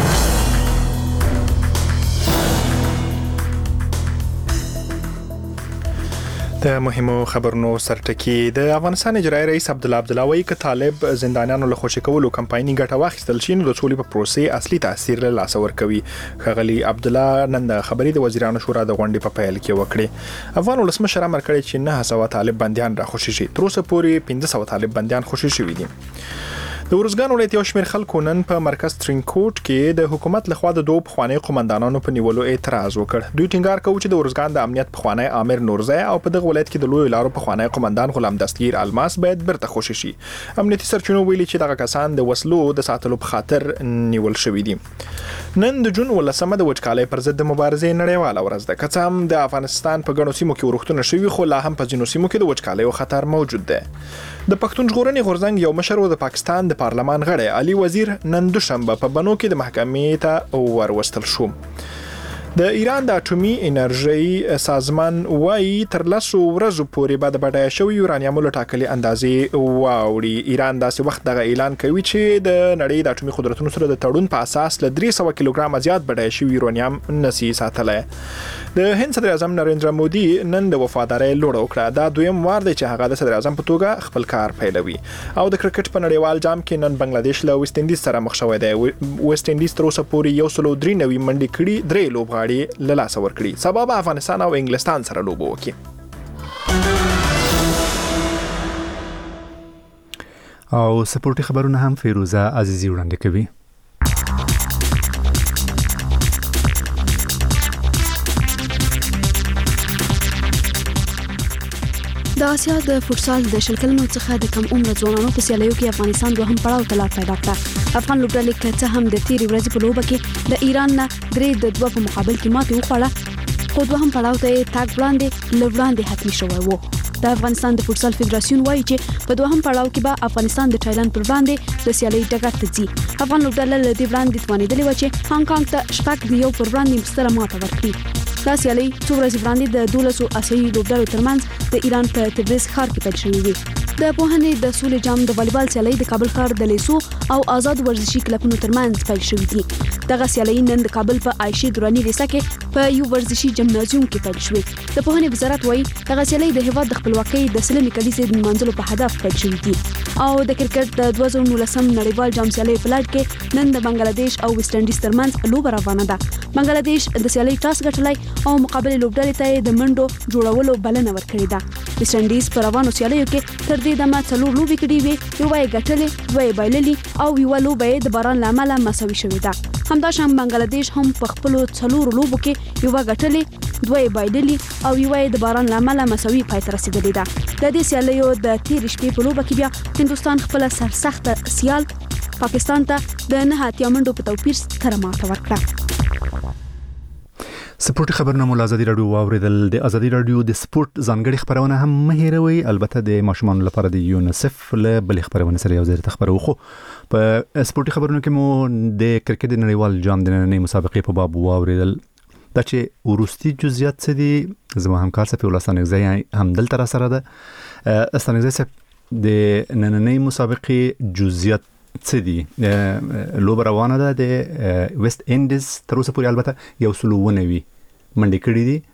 د مهمو خبرونو سرټکی د افغانستان اجرایی رئیس عبدالله عبدالله ک طالب زندانیانو له خوشی کولو کمپایني ګټه واخیستل شي نو د سولې په پروسې اصلي تاثیر له لاس ورکوي. خغلی عبدالله نن د خبري د وزیرانو شورا د غونډې په پیل کې وکړي. افغان ولسمشر امر کړی چې 900 طالب بنديان را خوشی شي. تر اوسه پورې 1500 طالب بنديان خوشی شوي دي. د ورزګان ولایت یو شمېر خلکو نن په مرکز ترینکوټ کې د حکومت لخوا د دوه پخوانی قومندانانو په نیولو اعتراض وکړ. دوی ټینګار کوي چې د ورزګان د امنیت پخوانی امیر نورزی او په دغه ولایت کې د لوی لارو پخوانی قومندان غلام دستگیر الماس باید برته خوشی شي. امنیتي سرچینو ویلي چې دغه کسان د وسلو د ساتلو په خاطر نیول شوي دي. نن د جون 18 د وچکالۍ پر ضد مبارزې نړیواله ورځ ده. که څه هم د افغانستان په ګڼو سیمو کې ورښتونه شوي خو لا هم په ځینو سیمو کې د وچکالۍ خطر موجود ده. د پښتون ژغورنې غورځنګ یو مشر د پاکستان د پارلمان غړی علي وزیر نن دوشنبه په بنو کې د محکمې ته وروستل شو. د ایران د اټومي انرژي سازمان وايي تر 10 ورځې پورې به د بډای شوی یورانیم له ټاکلي اندازې واوړي. ایران داسې وخت دغه اعلان کوي چې د نړۍ د اټومي قدرتونو سره د تړون په اساس له 300 کیلوګرام زیات بډای شوی یورانیم نسی ساتلای. د هند صدر اعظم نریندرا مودي نن د وفادارۍ لوړ وکړه. دا دویم وار دی چې هغه د صدر اعظم په توګه خپل کار پیلوي. او د کرکټ په نړیوال جام کې نن بنگلاديش له ویسټ انډیز سره مخ شوی دی. ویسټ انډیز تر اوسه پورې 103 منډي کړي 3 لوبغاړي له لاس ورکړي. سبب افغانستان او انګلستان سره لوبو وکړي. او سپورتي خبرونه هم فیروزه عزیزی وړاندې کوي. د آسیا د فوتسال د شلکلمو څخه د کم عمر ځوانانو په سیالیو کې افغانستان دوهم پړاو ته لار پیدا کړه. افغان لوبډلې که هم د تیرې ورځې په لوبه کې د ایران نه 3-2 په مقابل کې ماتې وخوړه خو دوهم پړاو ته تاګ وړاندې حتمي شوی وو. د افغانستان د فوتسال فدراسیون وایي چې په دوهم پړاو کې به افغانستان د تایلند پر وړاندې د سیالي ډګر ته ځي. افغان لوبډله له دې وړاندې توانېدلې و چې هانګ کانګ ته شپږ د یو پر وړاندې ستره ماته ورکړي. دا سیالي څو ورځې وړاندې د 12 آسیایي لوبډلو ترمنځ د ایران په تبریز ښار کې پیل شوې وي. د پوهنې د سولې جام د والیبال سیالي د کابل ښار د لیسو او آزاد ورزشي کلبونو ترمنځ پیل شوې دي. دغه سیالي نن د کابل په عایشه درانی لیسه کې په یو ورزشي جمنازیوم کې پیل شوې. د پوهنې وزارت وایي دغه سیالي د هیواد د خپلواکۍ د سلمې کلیزې د منځلو په هدف پیل شوې دي. او د کرکټ د 2019 نړیوال جام سیالي په لړ کې نن د بنگلاديش او ویسټ انډیز ترمنځ لوبه روانه ده. بنگلاديش د سیالي ټاس ګټلای او مقابله لوبډلې ته د منډو جوړولو بلنه ورکړې ده. ویسټ انډیز په روانو سیالیو کې تر دې دمه 4 لوبې کړې وي، یو یې ګټلې، دوه یې بایللې او یو لوبه د باران لامل مساوي شوې ده. همداشان بنگلاديش هم په خپل 4 لوبو کې یو غټلې، دوه یې بایللې او یو یې د باران لامل مساوي پای ته رسیدلې ده. د دې سیالیو د تیر شپې په لوبه کې بیا هندستان خپل سرسخت سیال پاکستان ته د 9 منډو په توپیر ستره ماته ورکړه. سپورت خبرونه مو ازادي رادیو واوریدل. د ازادي رادیو د سپورت ځانګړي خبرونه هم مهیروي. البته د ماشومان لپاره د یونیسف له بل خبرونه سره یو ځای خبرو خو په سپورتي خبرونو کې مو د کرکټ نړیوال جام د نننۍ مسابقې په باب واوریدل. دا چې ورستي جزئیات څه دي زما همکار صفي الله ستانکزی هم دلته را سره ده ستانکزی صاحب د نننۍ مسابقې جزئیات څه دي لوبه روانه ده د ویسټ انډیز تر اوسه پورې البته یو سلو ونوي منډې کړې دي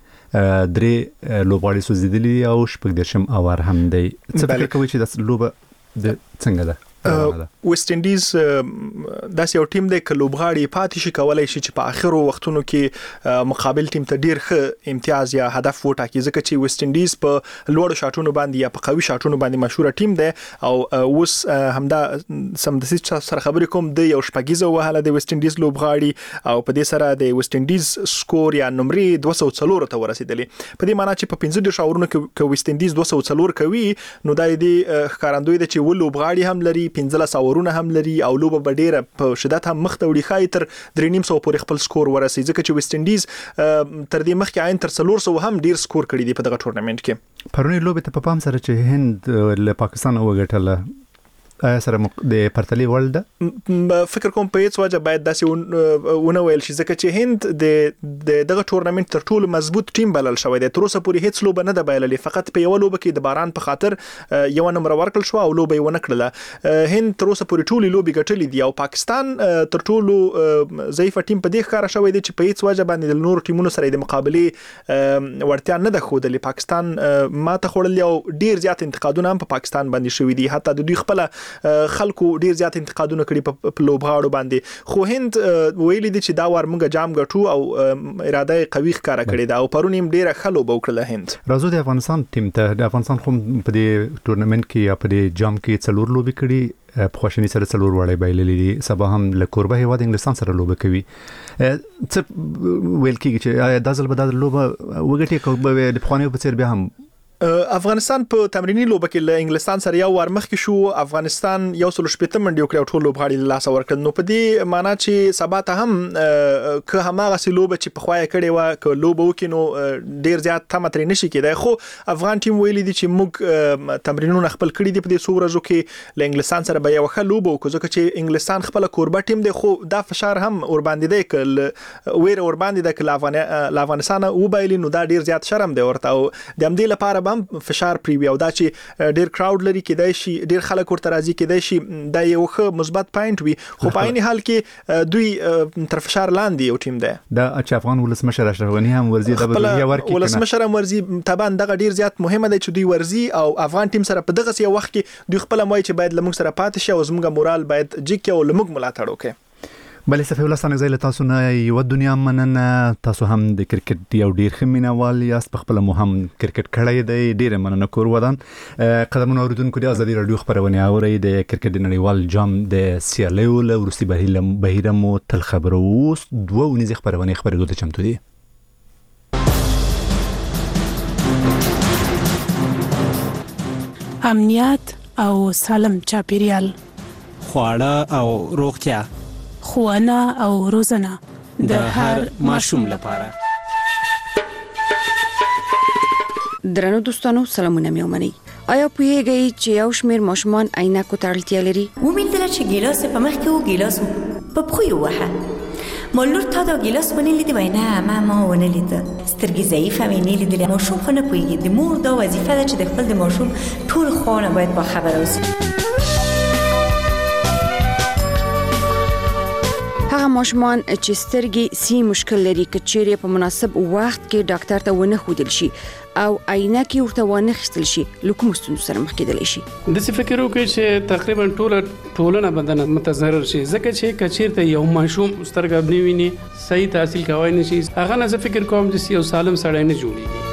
درې لوبغاړي سوځېدلي او شپږ دېرشم اوار هم دی څه فکر کوئ چې دا لوبه د څنګه ده ویسټ انډیز داسې یو ټیم دی چې لوبغاړي پاتې شي کولای شي چې په اخرو وختونو کې مقابل ټیم ته ډیر ښه امتیاز یا هدف وټاکي ځکه چې ویسټ انډیز په لوړو شاټونو باندې یا په قوي شاټونو باندې مشهور ټیم دی او اوس همدا سمدسي سره خبرې کوم د یو شپږیزه وهله د ویسټ انډیز لوبغاړي او په دې سره د ویسټ انډیز سکور یا نمرې 204 ته ورسېدلې په دې معنی چې په 15 شاورونو کې ویسټ انډیز 204 کوي نو دا دې ښکارندوی دی چې ول لوبغاړي هم لري 15 اورونه هم لري او لوبه بډیره په شدت هم مخ ته وړي خای تر 3.5 پورې خپل سکور ورسي ځکه چې ویسټ انډیز تر دې مخکې عین تر 400 هم ډیر سکور کړی دی په دغه ټورنمنت کې پرونی لوبه ته په پام سره چې هند له پاکستان وګټله سره د پرتلی ورلد فکر کوم په هیڅ وجه باید داسې ونه ویل شي ځکه چې هند د دغه ټورنمنت تر ټولو مضبوط ټیم بلل شوی دی تر اوسه پورې هیڅ لوبه نه ده بایللې فقط په یو لوبه کې د باران په خاطر یو نمبر ورکړل شو او لوبه یې ونه کړله هند تر اوسه پورې ټولې لوبې ګټلې دي او پاکستان تر ټولو ضعیف ټیم په دې ښکارا شوی دی چې په هیڅ وجه باندې د نور ټیمونو سره د مقابله ورتیا نه ده ښودلې پاکستان ماته خوړلې او ډیر زیات انتقادونه هم په پاکستان باندې شوي دي حتی د دوی خپل خلکو ډیر زیات انتقادونه کړي په لوبغاړو باندې خو هند ویلي دي چې دا وار موږ جام ګټو او اراده قوي ښکارا کړې ده او پرونیم ډیره خلو وکړه هند راځو د افغانستان ټیم ته د افغانستان خو په دې ټورنمنت کې یا په دې جام کې څلور لوبې کړي په خوشنی سره څلور وړي بایللې دي سبا هم له کوربه هیواد انګلستان سره لوبه کوي څه ویل کېږي چې دا ځل به دا لوبه وګټي کوي د پخوانیو په څیر بیا هم افغانستان په تمرینی لوبه کې له انګلستان سره یو ور مخ کې شو افغانستان یو سل شپته منډي وکړ ټول لوبغاړي له لاس ورکړ نو په دې معنی چې سبا ته هم که هماغه سلوبه چې په خوای کړي وا ک لوبه وکینو ډیر زیات تم تر نشي کېدای خو افغان ټیم ویلي دي چې موږ تمرینونه خپل کړي دي په دې سورزو کې له انګلستان سره به یو ښه لوبه وکړو ځکه چې انګلستان خپل کوربه ټیم دی خو دا فشار هم ور باندې دی ک ویر ور باندې د کل افغانستان او بایلی نو دا ډیر زیات شرم دی ورته او د همدې لپاره فشار پریوی او دا چې ډیر کراود لري کېدای شي ډیر خلک ورته راځي کېدای شي دا یو ښه مثبت پوینټ وي خو په عین حال کې دوی تر فشار لاندې یو ټیم دی دا چې افغان ولسمشر اشرف غنی هم ورزي د بدلیا ورکی ولسمشر هم ورزي طبعا دغه ډیر زیات مهمه ده چې دوی ورزي او افغان ټیم سره په دغه یو وخت کې دوی خپل موای چې باید لمغ سره پاتې شي او زموږ مورال باید جګ او لمغ ملاتړ وکړي بلې صفي الله ستانکزی له تاسو نه یو دنیا مننه تاسو هم د کرکټ یو ډیر ښه مینوال یاست په خپل مو هم کرکټ کړی دی ډیر مننه کور ودان قدمونه اوریدونکو د ازادي رادیو خبرونه اوري د کرکټ د نړیوال جام د سیالیو له ورستی بهیره مو تل خبرو اوس دوه ونیزه خبرونه خبرې دوه چمتو دي امنیت او سالم چاپیریال خواړه او روغتیا ښوونه او روزنه د هر ماشوم لپاره درنو دوستانو سلامونه مې ومنئ آیا پوهیږئ چې یو شمېر ماشومان عینکو ته اړتیا لري ومندله چې ګیلاس په مخ کې و ګیلاس په پخو یې ووهه ما لور تا دا ګیلاس ونه لیدې وای نه ما ونه لیده سترګې ضعیفه مې نه لیدلې ماشوم خو نه پوهېږي د مور دا وظیفه ده چې د خپل د ماشوم ټول خواړه باید باخبره اوسي هغه ماشومان چې سترګې سی مشکل لري که چیرې په مناسب وخت کې ډاکټر ته ونه ښودل شي او عینکې ورته ونه اخیستل شي له کومو ستونزو سره مخ کېدلی شي داسې فکر وکړئ چې تقریبا ټولنه بدنه متضرر شي ځکه چې که چیرته یو ماشوم سترګه نه ویني صحیح تحصیل کولی نه شي هغه نه زه فکر کوم چې یو سالم سړی نه جوړېږي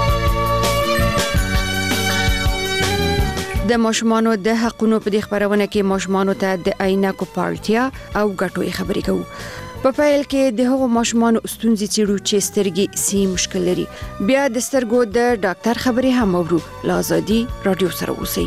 د ماشومانو د حقونو په دې خبرونه کې ماشومانو ته د عینکو پالتیا او ګټو خبرې کوو په پیل کې د هغو ماشومانو ستونزې څیړو چې سترګې سی مشکل لري بیا د سترګو د ډاکټر خبرې هم اورو له ازادي رادیو سره اوسئ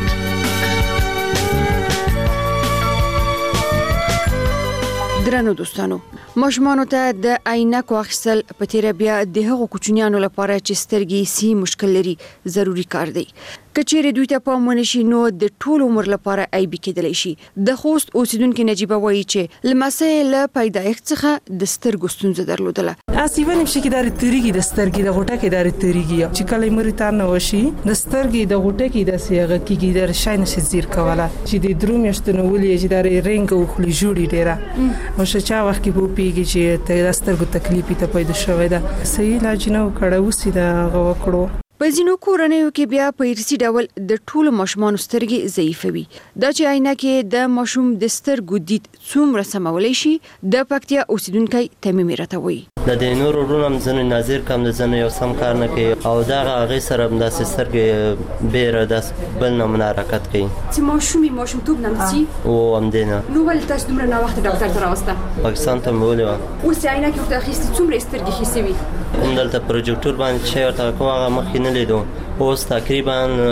درنو دوستانو ماشومانو ته د عینکو اخیستل په تیر بیا د هغو کوچنیانو لپاره چې سترګې سی مشکل لري ضروری کار دی کچېرې دوی ته پام ونشي نو د ټول عمر لپاره عیب کېدلی شي. د خوست اوسیدونکو نجیبه وایي چې لمسۍ له پیدایښت څخه د سترګو ستونزه درلودله. اصیبا نشي کې داري تریږي د سترګې د غوټه کې داري تریږي چې کله مریتان وشي د سترګې د غوټه کې د سیغه کېږي د شاین شي زیر کوله چې د درو میاشتونو ولې چې داري رنګ او خلی جوړي ډیره او شچا وخت کې په پیږي چې د سترګو تکلیف ته پیدا شوی دا صحیح علاج نه وکړو وسی دا غوکړو. په ځینو کورنیو کې بیا په ارثي ډول د ټولو ماشومانو سترګې ضعیفوي. دا چې عینکې د ماشوم د سترګو دید څومره سمولی شي د پکتیا اوسیدونکی تمیم راته وایي. د نور ورونو زنه ناظر کم د زنه یو سم کار نه کوي او دا هغه سره د سترګې بیره د بل نه حرکت کوي چې ماشومتوب نه نسی او هم دینه نو ولې تاسو دومره نه وخت ډاکټر ته راوسته پاکستان ته مولې و اوس عینکې ورته اخیستې څومره سترګې ښې سوي همدلته پروجیکټور باندې چې ورته کوم هغه مخکې نه لیدو اوس تقریبا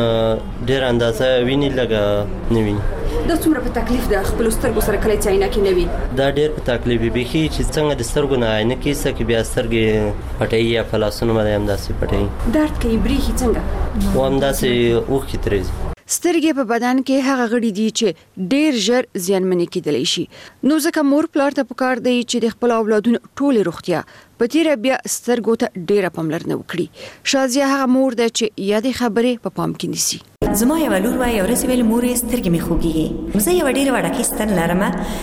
ډېر اندازه ویني لږه نه ویني. دا څومره په تکلیف ده خپل سترګو سره کله چې عینکې نه وي دا ډېر په تکلیف بيخي چې څنګه د سترګو نه عینکې سکه بیا سترګې پټي یا فلاسونه باندې هم داسې پټي درد کوي بریخي څنګه و هم داسې اوښکې ترېږي. سترګې په بدن کې هغه غړي دي چې ډېر ژر زیانمنې کېدلی شي. نو ځکه مور پلار ته پکار دی چې د خپل اولادونو ټولې روغتیا په تیره بیا سترګو ته ډېره پاملرنه وکړي. شازیه هغه مور ده چې یادې خبرې په پام کې نیسي. زما یو لور وای یو ورځ ویل مورې سترګې مې خوږیږي. زه یو ډېر وړکې ستن لرم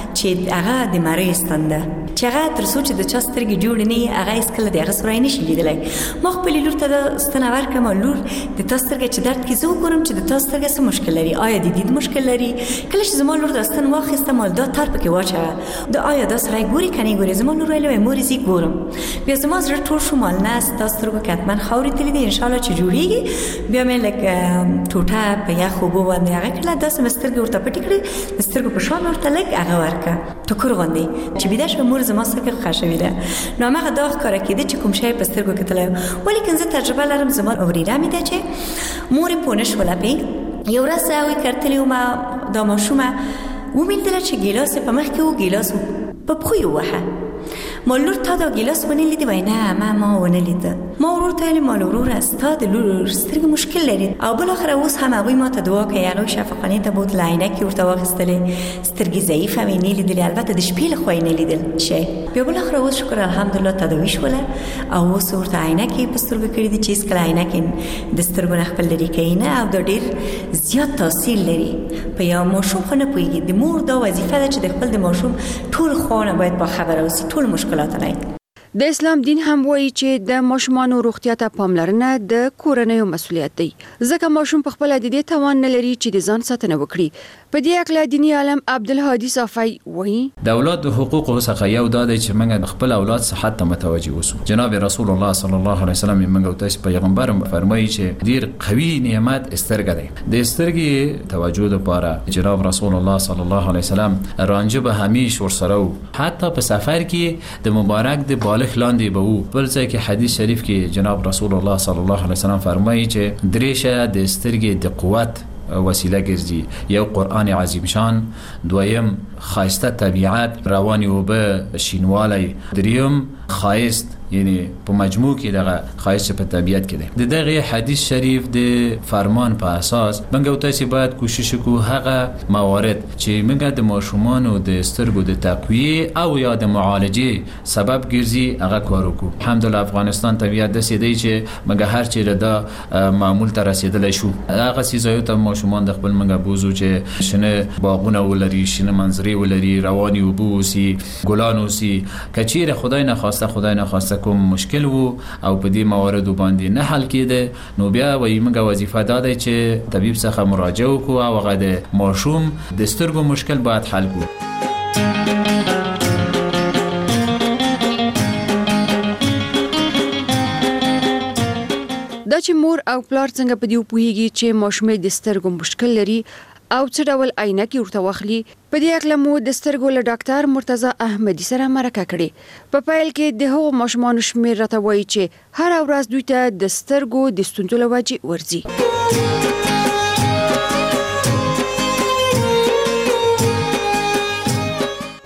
چې هغه د مړۍ ستن ده چې هغه تر څو چې د چا سترګې جوړ نه هغه هیڅ کله د هغه سورای نشي لیدلی. ما خپل لور ته د ستن ورکړم لور د تا سترګې چې درد کې زه وګورم چې د تا سترګې څه مشکل لري آیا د دید مشکل لري. کله چې زما لور د ستن واخیسته مال دا تار پکې واچوه د آیا دا سړی ګوري کني ګوري. زما لور ویل مورې زی ګورم بیا زما زړه ټول شو مال نه ستا سترګو کې حتما خاورې تللي دي ان شاء الله چې جوړیږي. بیا مې لږ ټوټه په یخ اوبو باندې هغه کړله داسې مې سترګې ورته پټې کړې د سترګو په شان ورته لږ هغه ورکړه ټوکر غوندې چې بیده شوه مور زما سترګې خوښوي ده. نو هماغه دا ښکاره کېده چې کوم شی په سترګو کې تللی ولیکن زه تجربه لرم زما ورېره مې ده چې مور یې پوه نه شوله پې یو ورځ هغوی کتلې ومه دا ماشومه ومېندله چې ګیلاس په مخ کې و ګیلاس په پښو یې ووهه. ما لور تا دا ګیلاس ونه لیدی وای نه ما ونه لیده. ما ورور ته ویل مال ورور ستا د لور سترګې مشکل لري او بل اخر اوس هم هغوی ما ته دعا کوي هغوی شفاخانې ته بوتله عینکې ورته واخیستلې سترګې ضعیفه مې نه لیدلې البته د شپې لخوا یې نه لیدل شی. بیا بل اخر اوس شکر الحمدلله تداوي شوله او اوس ورته عینکې په سترګو کړي دي چې هېڅکله عینکې د سترګو نه خپل لرې کوي نه او دا ډېر زیات تاثیر لري په یو ماشوم خو نه پوهېږي. د مور دا وظیفه ده چې د خپل د ماشوم ټول خواونه باید با خبره اوسي ټول مشکلات نه. د اسلام دین هم وایي چې د ماشومانو روغتیا ته پاملرنه د کورنیو مسؤلیت دی ځکه ماشوم په خپل د دې توان نه لري چې د ځان ساتنه وکړي. په دې اړه دیني عالم عبدالهادي صافی وایي د اولاد د حقوقو څخه یو دا دی چې موږ خپل اولاد صحت ته متوجه اوسو. جناب رسول الله صلی الله علیه وسلم موږ ته پیغمبر فرمایي چې ډیر قوي نعمت سترګه دی. د سترګې توجه لپاره جناب رسول الله صلی الله علیه وسلم رانجه به همیشه ورسره وو حتی په سفر کې د مبارک د بالغ لاندې به وو. بل ځای کې حدیث شریف کې جناب رسول الله صلی الله علیه وسلم فرمایي چې دریشه د سترګې د قوت وسیله ګرځي. یو قرآن عظیم شان، دویم خایسته طبیعت، رواني اوبه، شینوالی، دریم خایست یعنی په مجموع کې دغه خایست په طبیعت کې دی. د دغه حدیث شریف د فرمان په اساس موږ تاسو باید کوشش وکړو هغه موارد چې موږ د ماشومانو د سترګو د تقویه او یا د معالجې سبب ګرځي هغه کار وکړو. الحمدلله افغانستان طبیعت داسې دی چې موږ هر چیرې د معمول ته رسیدلی شو. هغه سیزایو ته ماشومان د خپل موږ بوزو چې شنه باغونه ولري، شنه منظرې ولري، رواني اوبه اوسي، ګلان اوسي. که چیرې خدای نخواسته کوم مشکل وو او په دې مواردو باندې نه حل کېده نو بیا وایي موږ وظیفه دا دی چې طبیب څخه مراجعه وکړو او هغه د ماشوم د سترګو مشکل باید حل کړو. دا چې مور او پلار څنګه په دې پوهیږي چې ماشوم د سترګو مشکل لري او څه ډول عینکې ورته واخلي. په دې اړه مو د سترګو له ډاکټر مرتضی احمدي سره مرکه کړې. په پیل کې د هغو ماشومانو شمېر راته وایي چې هر ورځ دوی ته د سترګو د ستونزو له وجې ورځي.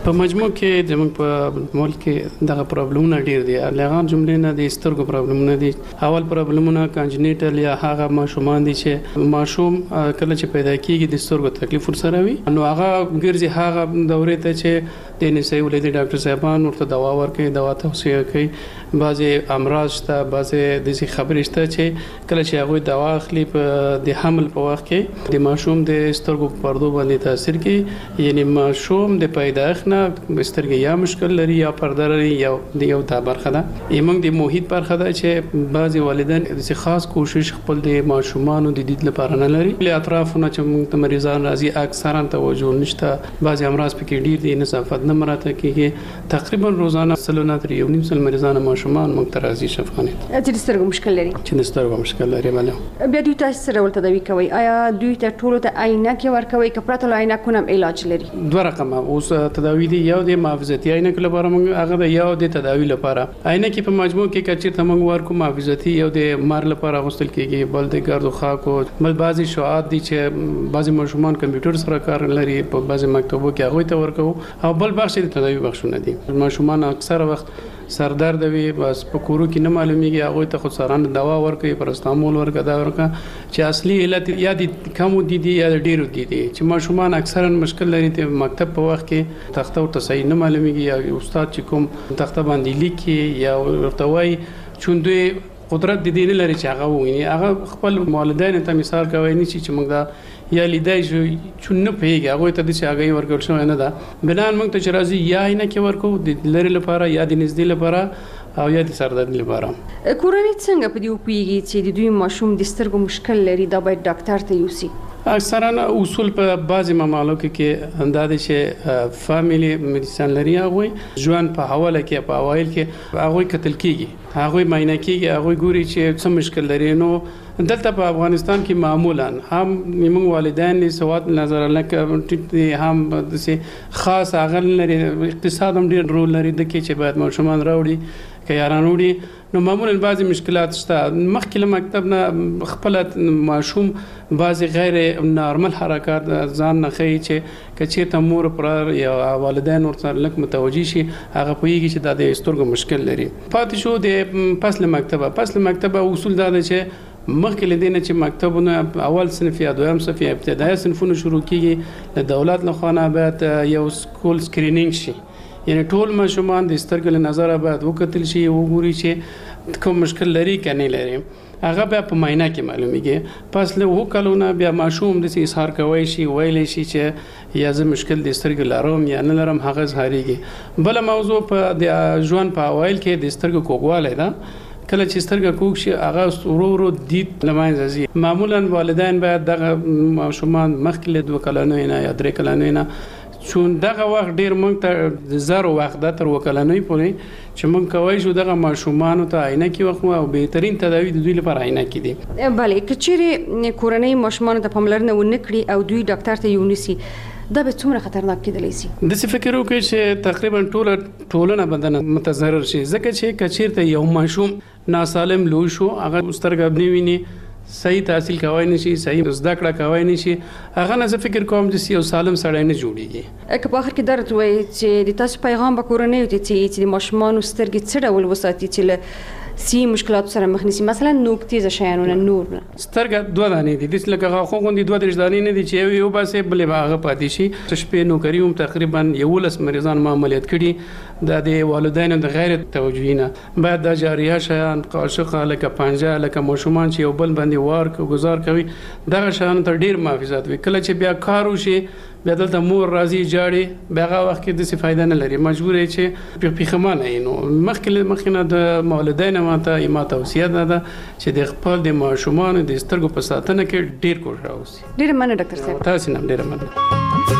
په مجموع کې زموږ په ملک کې دغه پرابلمونه ډیر دي. لغان جملې نه د سترګو پرابلمونه دي. اول پرابلمونه کانجنیټل یا هغه ماشومان دي چې ماشوم کله چې پیدا کیږي د سترګو تکلیف ورسره وي، نو هغه ګرځي هغه دورې ته چې د نسائی ولادي ډاکټر صاحبان ورته دوا ورکوي، دوا توصیه کوي. بعضي امراض شته، بعضي د خبرې شته چې کله چې هغه دوا اخلي په د حمل په وخت کې د ماشوم د سترګو په پردو باندې تاثیر کوي. یعنی ماشوم د پیدایښت نه سترګې یا مشکل لري یا پرده لري، یو دا برخه ده. یمنګ د محیط برخه ده چې بعضي والدین د خاص کوشش خپل د ماشومان د دید لپاره نه لري. له اطرافونه چې موږ مریضان راځي اکثرا توجه نشته. بعضي امراض پکې ډیر دي، نظافت نه مراته کیږي. تقریبا روزانه سلونه تر 1.5 مریضان ماشومان موږ ته راځي شفاخانه چې د سترګو مشکل لري. چې د سترګو مشکل لري بله. بیا دوی تاسو سره ولته تداوی کوي؟ آیا دوی ته ټولو ته عینکې ورکوي که پرته له عینکونو هم علاج لري؟ دوه رقمه اوس تداوی دي، یو د محافظتي عینکې لپاره موږ هغه د یو د تداوی لپاره عینکې په مجموع کې کچیر ته موږ ورکو محافظتي یو د مار لپاره غوښتل کیږي، بل د ګرد او خاکو، بل بعضي شعاعات دي چې بعضي ماشومان کمپیوټر سره کار لري په بعضي مکتبو کې هغه ته ورکو، او بل بخش د تداوی بخښونه دي. ماشومان اکثر وخت سردرد وي، بس په کورو کې نه معلومیږي، هغه ته خو سرانه دوا ورکوي، پرستامول ورکا دا ورکا چې اصلي علت یا د کم دي یا د ډیرو دي چې ماشومان اکثرا مشکل لري. ته مکتب په وخت کې تخته او تصحیح نه معلومیږي، یا استاد چې کوم تخته باندې لیکي یا ورته وایي چوندوی قدرت د دې نه لري چې هغه وایي. هغه خپل والدین ته مثال کوي نه چې موږ دا یا لیدای شو چون نه پیږي هغه ته د شاګي ورکول شو نه ده. بنان موږ ته چې راځي یا نه کې ورکو د لری لپاره یا د نږدې لپاره او یا د سردرد لپاره. کورنۍ څنګه په دې پیږي چې د دوی ماشوم د سترګو مشکل لري دا باید ډاکټر ته یوسي؟ اکثرا اصول په بعضی ممالکو کې اندازه چې فاميلي میډیسن لري، هغه ژوند په حواله کې په اوایل کې هغه قتل کیږي، هغه معاینه کیږي، هغه ګوري چې څه مشکل لري. نو دلته په افغانستان کې معمولا هم موږ والدین سواد نظر لکه هم د خاص اغل لري، اقتصاد هم ډیر رول لري د کې چې باید ماشومان راوړي که یاران وړي. نو معمولا بعضی مشکلات شته. مخکې له مکتب نه خپل ماشوم بعضی غیر نارمل حرکات ځان نه خي چې کچېته مور پر یا والدین ورته لک متوجي شي، هغه پوهیږي چې دا د سترګو مشکل لري. پاتې شو د فصل مکتبه اصول دا ده چې مخکې لدینه چې مکتبونه اول صنف یا دویم صنف یا ابتدایي صنفونه شروع کیږي، د دولت له خوا باید یو سکول سکرینینګ شي. یعنی ټول ماشومان د سترګو له نظر باید وکتل شي، وګوري چې کوم مشکل لري کنه لري. هغه بیا په معاینه کې معلومیږي. پس له وکالونه بیا ماشوم د اظهار کوي شي، ویلې شي چې یا زه مشکل د سترګو لرم یا نه لرم، هغه ظاهريږي. بل موضوع په د ژوند په اوایل کې د سترګو کوګواله ده. کله چې سترګه کوک شي هغه ورو دید لمانځي ځي. معمولا والدین باید دغه ماشومان مخکې له 2 کلنۍ نه یا 3 کلنۍ نه، چون دغه وخت ډیر مونږ ته زر وخت د تر وکلنۍ پورې چې مونږ کوي شو دغه ماشومان ته عینکې وخت او بهترین تداوی د دوی لپاره عینکې دي. بله کچېرې کورنۍ ماشومان ته پاملرنه ونه کړي او دوی ډاکټر ته یونیسي، دا به څومره خطرناک کېدلی شي؟ د څه فکر وکړي چې تقریبا ټولنه بدن متضرر شي، ځکه چې کچېرته یو ماشوم ناسالم لوی شو، هغه سترګې نه ویني، صحیح تحصیل کوي نشي، صحیح زده کړه کوي نشي، هغه نه فکر کوم چې یو سالم سړی نه جوړیږي. که په اخر کې درته وایي چې د تاسو پیغام به کورنۍ ته چې د ماشومان سترګې څه ډول وساتي چې له سی مشکلات سره مخ نشي، مثلا نوکتیزه شیانونه نور نه سترګه دوه دانې دي، د لکه خو غوندي دوه درې دانې نه دي چې یو باسه بلې باغه پاتې شي. شپې نوکری هم تقریبا 11 مریضان ما عملیات کړي، د والدینو د غیر توجهینه بعد د جاریه شیان قاشقه لکه پنجه لکه ماشومان چې یو بل باندې وار کو گزار کوي، دغه شیان ته ډیر محافظت وي. کله چې بیا کار وشي بیا دلته مور راځي جاړي، بیا وخت کې د څه فائدہ نه لري، مجبور یې چې په خمانه نو مخکې د والدینو ماته ما توصیه ده چې د خپل د ماشومان د سترګو په ساتنه کې ډیر کوشش وکړي. ډیر مننه ډاکټر صاحب. تاسو هم ډیر مننه.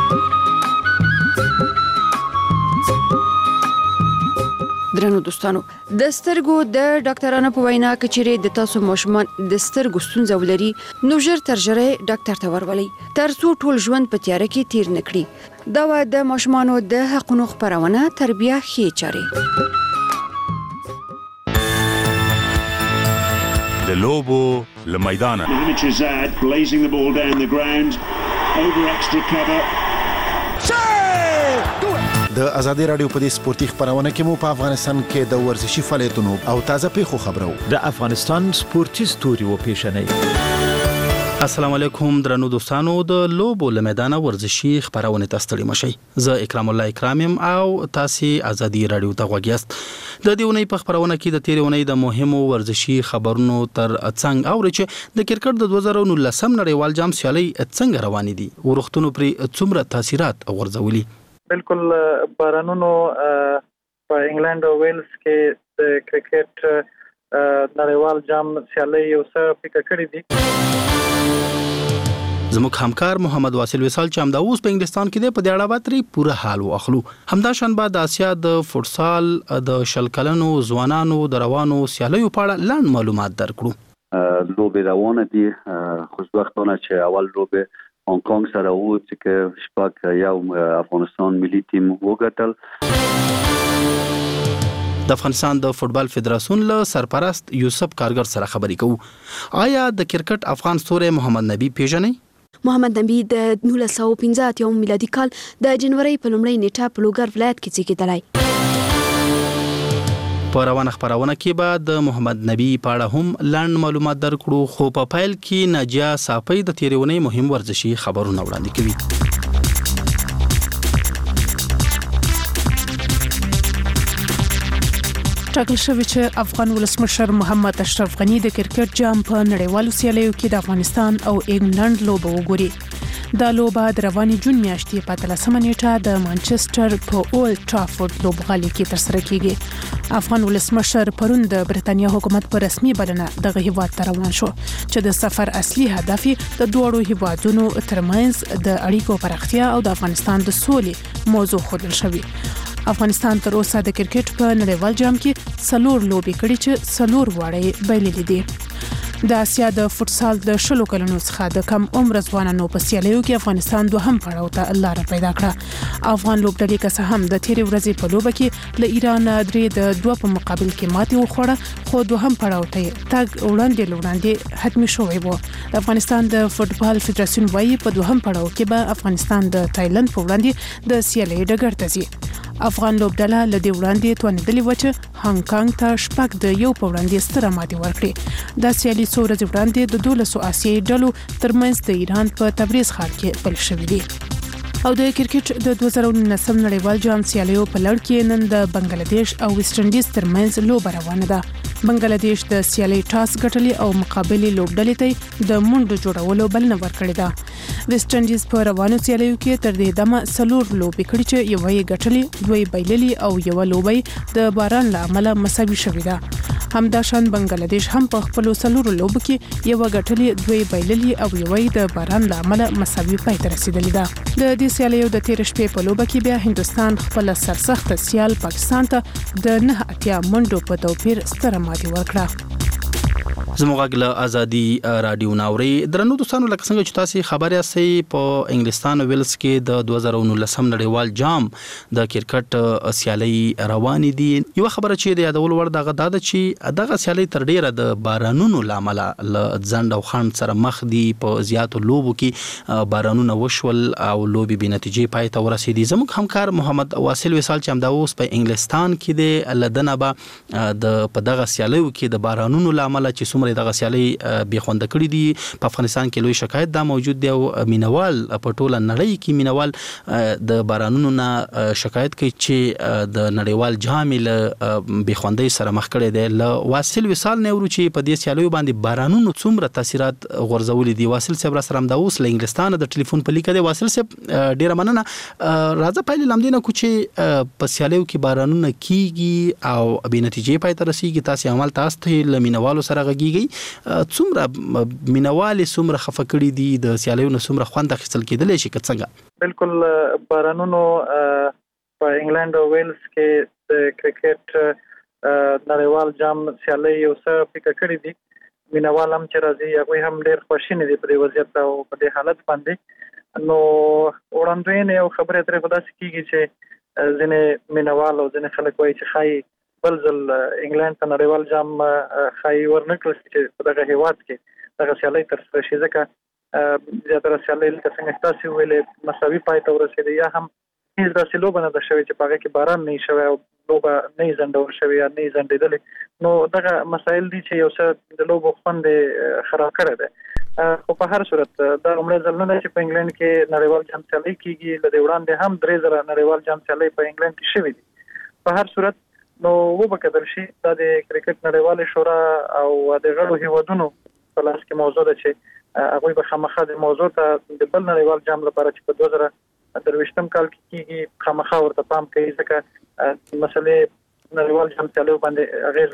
درنو دوستانو، د سترګو د ډاکټرانو په وینا کچېرې د تاسو ماشومان د سترګو ستونزه ولري نو ژر تر ژره ډاکټر ته ورولئ ترڅو ټول ژوند په تیاره کې تیر نه کړي. دا د ماشومانو د حقونو خپرونه تربیه ښې چارې. د لوبو له میدانه blazing the ball down the ground over extra cover. د ازادي رادیو په دې سپورتي خبرونه کې مو په افغانستان کې د ورزشي فعالیتونو او تازه پیښو خبرو د افغانستان سپورتي ستوري و پیښنې. السلام علیکم درنو دوستانو، د لوبو له میدانه ورزشي خبرونه تاسو ته مشي. زه اکرام الله اکرامم او تاسو ازادي رادیو ته غوږیاست. د دې ونې په خبرونه کې د تیرې ونې د مهمو ورزشي خبرونو تر څنګ اوري چې د کرکټ د 2019 نړیوال جام سیالي څنګه روانې دي، ورختونو پر څومره تاثیرات غورځولي. بالکل بارانونو په انګلند او ویلز کې د کرکټ نړیوال جام سیالي یو څه فکر کړی دي. زموږ همکار محمد واصل وصال چې همدا اوس په انګلستان کې دی، په دې اړه به پوره حال واخلو. همدا شنبه د آسیا د فوتسال د شلکلنو ځوانانو د روانو سیالیو په اړه لاندې معلومات درکړو. لوبې روانه دي، خوشبختانه چې اول لوبې هانګ کانګ سره وو چې شپږ یو افغانستان ملي ټیم وګټل. د افغانستان د فوتبال فدراسیون له سرپرست یوسف کارګر سره خبرې کوو. آیا د کرکټ افغان ستوری محمد نبی پیژنئ؟ محمد نبی د 1950 میلادي کال د جنوري په لومړۍ نیټه په لوګر ولایت کې زیږیدلی. په روانه خبرونه کې به د محمد نبی په اړه هم لاندې معلومات درکړو، خو په پیل کې ناجیه صافی د تیرې ونې مهم ورزشي خبرونه وړاندې کوي. ټاکل شوی چې افغان ولسمشر محمد اشرف غنی د کرکټ جام په نړیوالو سیالیو کې د افغانستان او انګلند لوبه وګوري. دا لوبه د روانې جون میاشتې په 13 نیټه د مانچستر په اولډ ټرافورد لوبغالي کې ترسره کیږي. افغان ولسمشر پرون د برتانیا حکومت په رسمي بلنه دغه هیواد ته روان شو چې د سفر اصلي هدف د دوړو هیوادونو ترمنځ د اړیکو پراختیا او د افغانستان د سولې موضوع خوندل شوی. افغانستان تر اوسه د کرکټ په نړیوال جام کې 4 لوبې کړې چې 4 واړې بایللې دي. د آسیا د فوتسال د 10 کلونو څخه د کم عمر ځوانانو په سیالیو کې افغانستان دوهم پړاو ته لار پیدا کړه. افغان لوبډلې که هم د تیرې ورځې په لوبه کې له ایران درې د 2 په مقابل کې ماتې وخوړه، خو دوهم پړاو ته تګ وړاندې حتمی شوی و. د افغانستان د فوتبال فدراسیون وايي په دوهم پړاو کې به افغانستان د تایلند په وړاندې د سیالۍ ډګر ته ځي. افغان لوبډله له دې وړاندې توانېدلې و چې هانګ کانګ ته 1 په وړاندې ستره ماتې ورکړي. دا سیالي څو ورځې وړاندې د 12 آسیایي ډلو ترمنځ د ایران په تبریز ښار کې پیل شوې دي. او د کرکټ د 2019 نړیوال جام سیالیو په لړ کې نن د بنگلاديش او ویسټ انډیز ترمنځ لوبه روانه ده. بنگلاديش د سیالي ټاس ګټلې او مقابلې لوبډلې ته د منډو جوړولو بلنه ورکړې ده. ویسټ انډیز په روانو سیالیو کې تر دې دمه 4 لوبې کړې چې یو یې ګټلې، 2 بایللې او یو لوبې د باران له امله مساوي شوې ده. همداشان بنگلاديش هم په خپل 4 لوبو کې یو ګټلې، 2 بایللې او یو یې د باران له امله مساوي پای ته رسیدلې ده. د دې سیالیو د 13 شپې په لوبه کې بیا هندستان خپل سرسخت سیال پاکستان ته د 9 منډو په توپیر ستره ماتې ورکړه. زموږ غږ ازادي رادیو ناوري. درنو دوستانو، لکه څنګه چې تاسو خبر یاستئ، په انګلستان او ویلز کې د 2019 نړیوال جام د کرکټ سیالي روانې دي. یو خبره چې د یادول ور دغه د چې دغه سیالي تر ډیره د بارانونو لامل ل ځند او خان سره مخ دي. په زیاتو لوبو کې بارانونه وشول او لوبي به نتیجې پای ته ورسېدي. زموږ همکار محمد واصل وصال چې همدا اوس په انګلستان کې دی، لدنه به د په دغه سیالیو کې د بارانونو لامل چې دغه سیالي به خوند کړی دي. په افغانستان کې لوی شکایت دا موجود دی او مینوال په ټوله نړۍ کې مینوال د بارانونو نه شکایت کوي چې د نړیوال جام له به خوندۍ سره مخ کړي دي. ل واصل وصال نه ورو چې په دې سیالیو باندې بارانونو څومره تاثیرات غورځولې دي. واصل صاحب را سره هم دا اوس له انګلستان د ټلیفون په لیکه دی. واصل صاحب ډیره مننه. راځه پایل لامدینه کو چې په سیالیو کې بارانونه کیږي او به نتیجې پای ته رسیږي. تاسو عمل تاسو ته لمینوالو سره غږیږي، څومره مینوالي څومره خفه کړي دي، د سیالیو نه څومره خوند اخیستل کېدلی شي که څنګه؟ بالکل بارانونو په انګلند او ویلز کې د کرکټ نړیوال جام سیالي یو څه فکر کړی دي. مینوال هم چې راځي هغه هم ډېر خوشاله دي په دې وضعیت او په دې حالت باندې. نو وړاندوینه او خبره ترې په داسې کېږي چې ځینې مینوال او ځینې خلک وایي چې خای بل ځل انګلند ته نړیوال جام خای ورنکړل چې په دغه هیواد کې دغه سیالي ترسره شي، ځکه زیاتره سیالي لکه څنګه تاسو ویلې مساوي پای ته ورسېدې یا هم هیڅ داسې لوبه نه ده شوې چې په هغه کې باران نه شوی او لوبه نه زندول شوی یا نه زندیدلې. نو دغه مسایل دي چې یو څه د لوبو خوند خراب کړی دی. خو په هر صورت دا عمره ځل نه ده چې په انګلند کې نړیوال جام سیالي کیږي. له دې وړاندې هم 3000 نړیوال جام سیالي په انګلند کې شوې دي. په هر صورت نو وبکدل شي دا د کرکټ نړیوال شورا او د غړو هیوادونو په لاس کې موضوع ده چې هغه به خامخا د موضوع ته د بل نړیوال جام لپاره چې په 2023 کال کې کیږي خامخا ورته پام کوي ځکه مسلې نړیوال جام سیالي باندې اغیز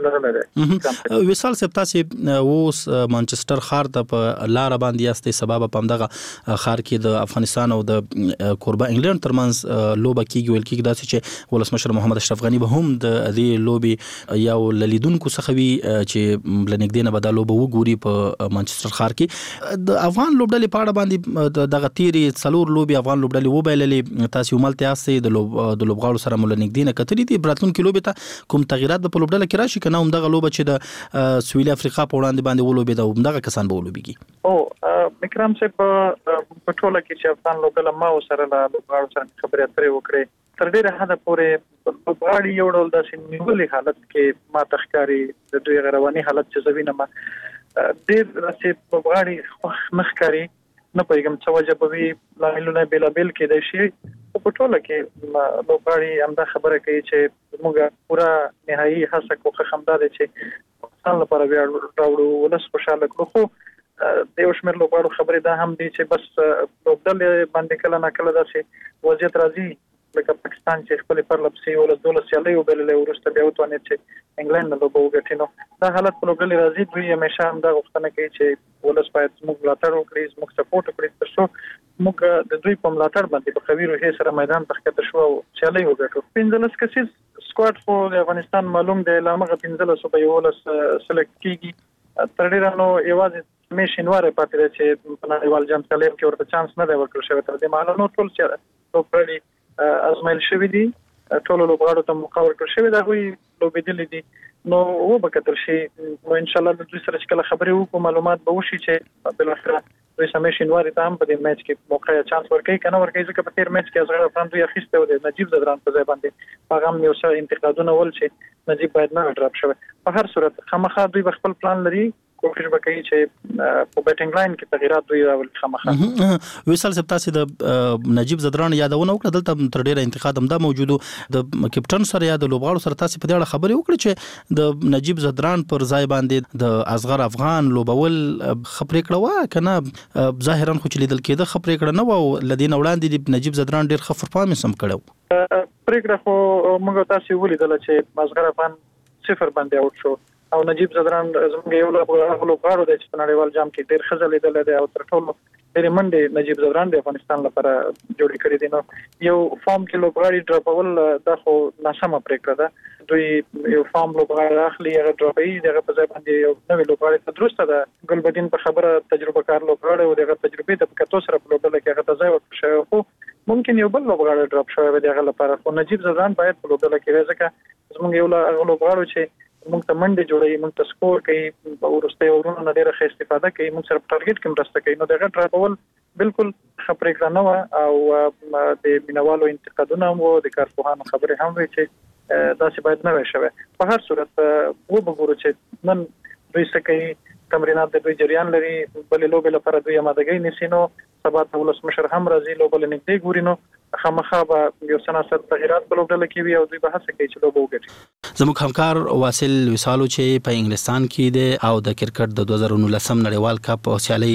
لري. وصال صاحب تاسو اوس مانچستر ښار ته په لار باندې یاستئ سبب په دغه ښار کې د افغانستان او د کوربه انګلند ترمنځ لوبه کیږي ول کېږي داسې چې ولسمشر محمد اشرف غنی به هم د دې لوبې یو لیدونکو څخه وي چې لنګدې نه بدل لوبه وګوري په مانچستر ښار کې. د افغان لوبډلې په اړه باندې دغه تیری څلور لوبي افغان لوبډلې وبایللې تاسو ملته یاستئ د لوبغاړو سره مول لنګدې نه کتلې دي براتلونکو لوبې ته کوم تغیرات په لوبډله کې راشي کنه همدغه لوبه چې د سویلي افریقا په وړاندې باندې ولوبې دا همدغه کسان به ولوبېږي. او مکرم صاحب په ټوله کې چې افغان لوبډله ما سره له لوبغاړو سره خبرې اترې وکړې تر ډیره حد پورې لوبغاړي یو ډول داسې نیولې حالت کې ما تخکاری د دوی غرواني حالت چې زوینه ما ډیر داسې لوبغاړي مخکاري نه پېږم څه وجه به وي لاملونه بیلابل کې د شي په ټوله کې لوبغاړي همدا خبره کوي چې موږ پورا نهایي هڅه کوو خمدار چې ځان لپاره راوړو ولس خوشاله کړو. خو د یو شمېر لوبغاړو خبرې دا هم دي چې بس لوبډلې باندې کله نه کله داسې وضعیت راځي لکه پاکستان چې خپل پرلپسې ولس دولت سیالي وبللې ورسته بیا وتوانید چې انګلند له لوبو وګټي. نو دا حالت په لوبډلې راځي دوی همیشه هم دا غوښتنه کوي چې ولس باید موږ ملاتړ وکړي موږ سپورټ وکړي ترڅو موږ د دوی په ملاتړ باندې په قوي روحیه سره میدان ته ښکته شو او سیالي وګټو. 15 کسیز سکواډ خو د افغانستان معلوم دی لامغه 15 صوبې ولس سلیکټ کیږي تر ډیره نو یوازې میشنواره پاتې ده چې په نړیوال جام سیالي کې ورته چانس نه دی ورکړل شوی. تر دې مهاله نو ټول چې لوبغاړي ازمایل شوی دي ټول لوبغاړو ته موقع ورکړل شوی دا وی لوبېدلې دي نو وبکتل شي نو ان شاء الله د دوی سره کله خبرې وکړو معلومات به وشي چې بل اخر دوی سمیشن واري ته هم په دې میچ کې موقع یا چانس ورکړي کنه ورکړي ځکه په تیر میچ کې ازغه افغان دوی اخیسته و د نجیب زدران په ځای باندې پیغام یو څه انتقادونه ول چې نجیب باید نه ډراپ شوی. په هر صورت خامخا دوی خپل پلان لري کوشش وکړي چې په بیټینګ لاین کې تغیرات دوی راول خامخا. وصال صاحب تاسو د نجیب زدران یادونه وکړه دلته تر ډیره انتقاد هم دا موجودو د کپټن سره یا د لوبغاړو سره تاسو په دې اړه خبرې وکړه چې د نجیب زدران پر ځای باندې د اصغر افغان لوبول خبرې کړه کنه ظاهرا خو چې لیدل کېده خبرې کړه نه و لدین وړاندې د نجیب زدران ډیر خفر پام سم کړو پرېکړه خو موږ تاسو ولیدل چې اصغر افغان صفر باندې اوټ شو او نجیب زدران زموږ یو لوبغاړو د نړیوال جام کې ډېر ښه ځلېدلی دی او تر ټولو ډېرې منډې نجیب زدران د افغانستان لپاره جوړې کړې دي. نو یو فارم کې لوبغاړي ډراپول دا خو ناسمه پرېکړه ده. دوی یو فارم لوبغاړي اخلي هغه ډراپوي دغه په ځای باندې یو نوی لوبغاړي ته درسته ده ګلبدین په خبره تجربه کار لوبغاړی او دغه تجربې ته په کتو سره په لوبډله کې هغه ته ځای ورکړل شوی خو ممکن یو بل لوبغاړی ډراپ شوی وي دغه لپاره خو نجیب زدران باید په لوبډله کې وي ځکه زموږ یو لوبغاړو چې موږ ته منډه جوړي موږ ته سکور کوي او ورسته ورونو نه ډیره ښه استفاده کوي موږ سره ټارګټ کې مرسته کوي. نو دغه ډراپول بالکل خبرې کړه نه او د مینوالو انتقادونه او د کارپوهانو خبرې هم وي چې داسې باید نه وي شوی. په هر صورت وګورو چې نن دوی څه کوي تمرینات د دوی جریان لري بل لوبې لپاره دوی آمادګي نیسي نو سبا ته ولسمشر هم راځي لوبل نږدې ګوري نو خامخا به یو سناسر تغیرات په لوبډله کې وي او دوی به هڅه کوي چې لوبه وګټي. زموږ همکار واصل وصالو چې په انګلستان کې دی او د کرکټ د 2019 نړیوال کپ سیالي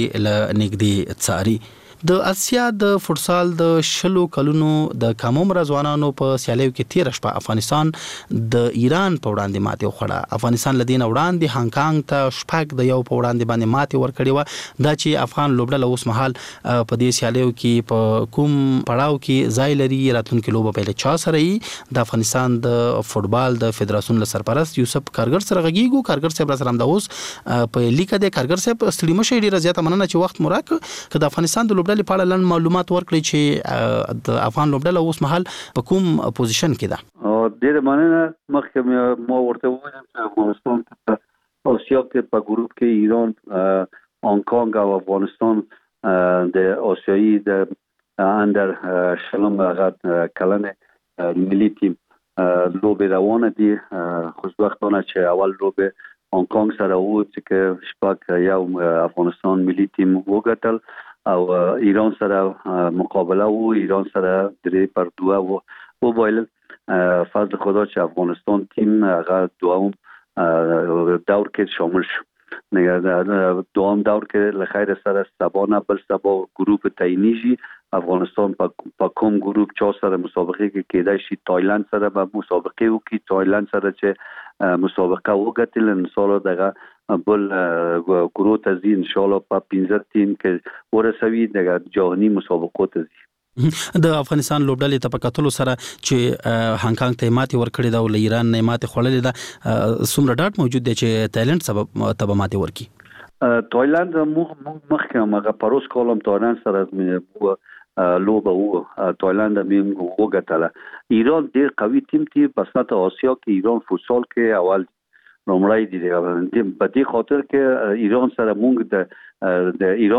نږدې څاري. د اسیا د فوتسال د 20 کلونو د کامومره ځوانانو په سیالیو کې 13 شپه افغانستان د ایران په وړاندې ماتې وخوړه. افغانستان لدین وړاندې هانګ کانګ ته شپږ د یو په وړاندې باندې ماتې ورکړې و. دا چې افغان لوبډله اوس مهال په دې سیالیو کې په کوم پړاو کې ځای لري راتلونکي لوبه پیل چا سره د افغانستان د فوتبال د فدراسیون له سرپرست یوسف کارګر سره غږیږو. کارګر صاحب سره هم د اوس په لیکه د کارګر صاحب ستړي مشه ډیره زیاته مننه چې وخت مراک که د افغانستان د لوبډلې په اړه لن معلومات ورکړي چې د افغان لوبډله اوس مهال په کوم پوزیشن کې ده. ډیره مننه. مخکې ما ورته وویل چې افغانستان په آسیا کې په ګروپ کې ایران هانګ کانګ او افغانستان د آسیایي د اندر شلم کلنه ملي ټیم لوبه روانه دي. خوشبختانه چې اول لوبه هنګ کانګ سره وو چې شپږ یو افغانستان ملي ټیم وګټل او ایران سره مقابله وو. ایران سره 3-2 وو بایل. فضل خدا چې افغانستان ټیم هغه دوام دور کې شامل شو. دوام دور کې لخیر سره سبا بل سبا ګروپ تعینیږي. افغانستان په کوم ګروپ چا سره مسابقه کې کېدای شي. تایلند سره به مسابقه وکړي. تایلند سره چې مسابقه وګټل ان شاء الله دغه بل ګروپ ته ځي ان شاء الله په 15 ټیم کې ورسوي دغه جهاني مسابقو ته ځي. د افغانستان لوبډلې ته په کتلو سره چې هانګ کانګ ته ماتې ورکړې ده او له ایران نه ماتې خوړلې ده، څومره ډاټ موجود دی چې تایلند سبب ته ماتې ورکړي؟ تایلند مخکې هغه پروس کولم تایلند سره لوبه وو. تایلند هم وګټله. ایران ډېر قوي ټیم دی. بسنت آسیا کې ایران فوتسال کې اول نمرې دي. په دې خاطر کې ایران سره موږ د ایران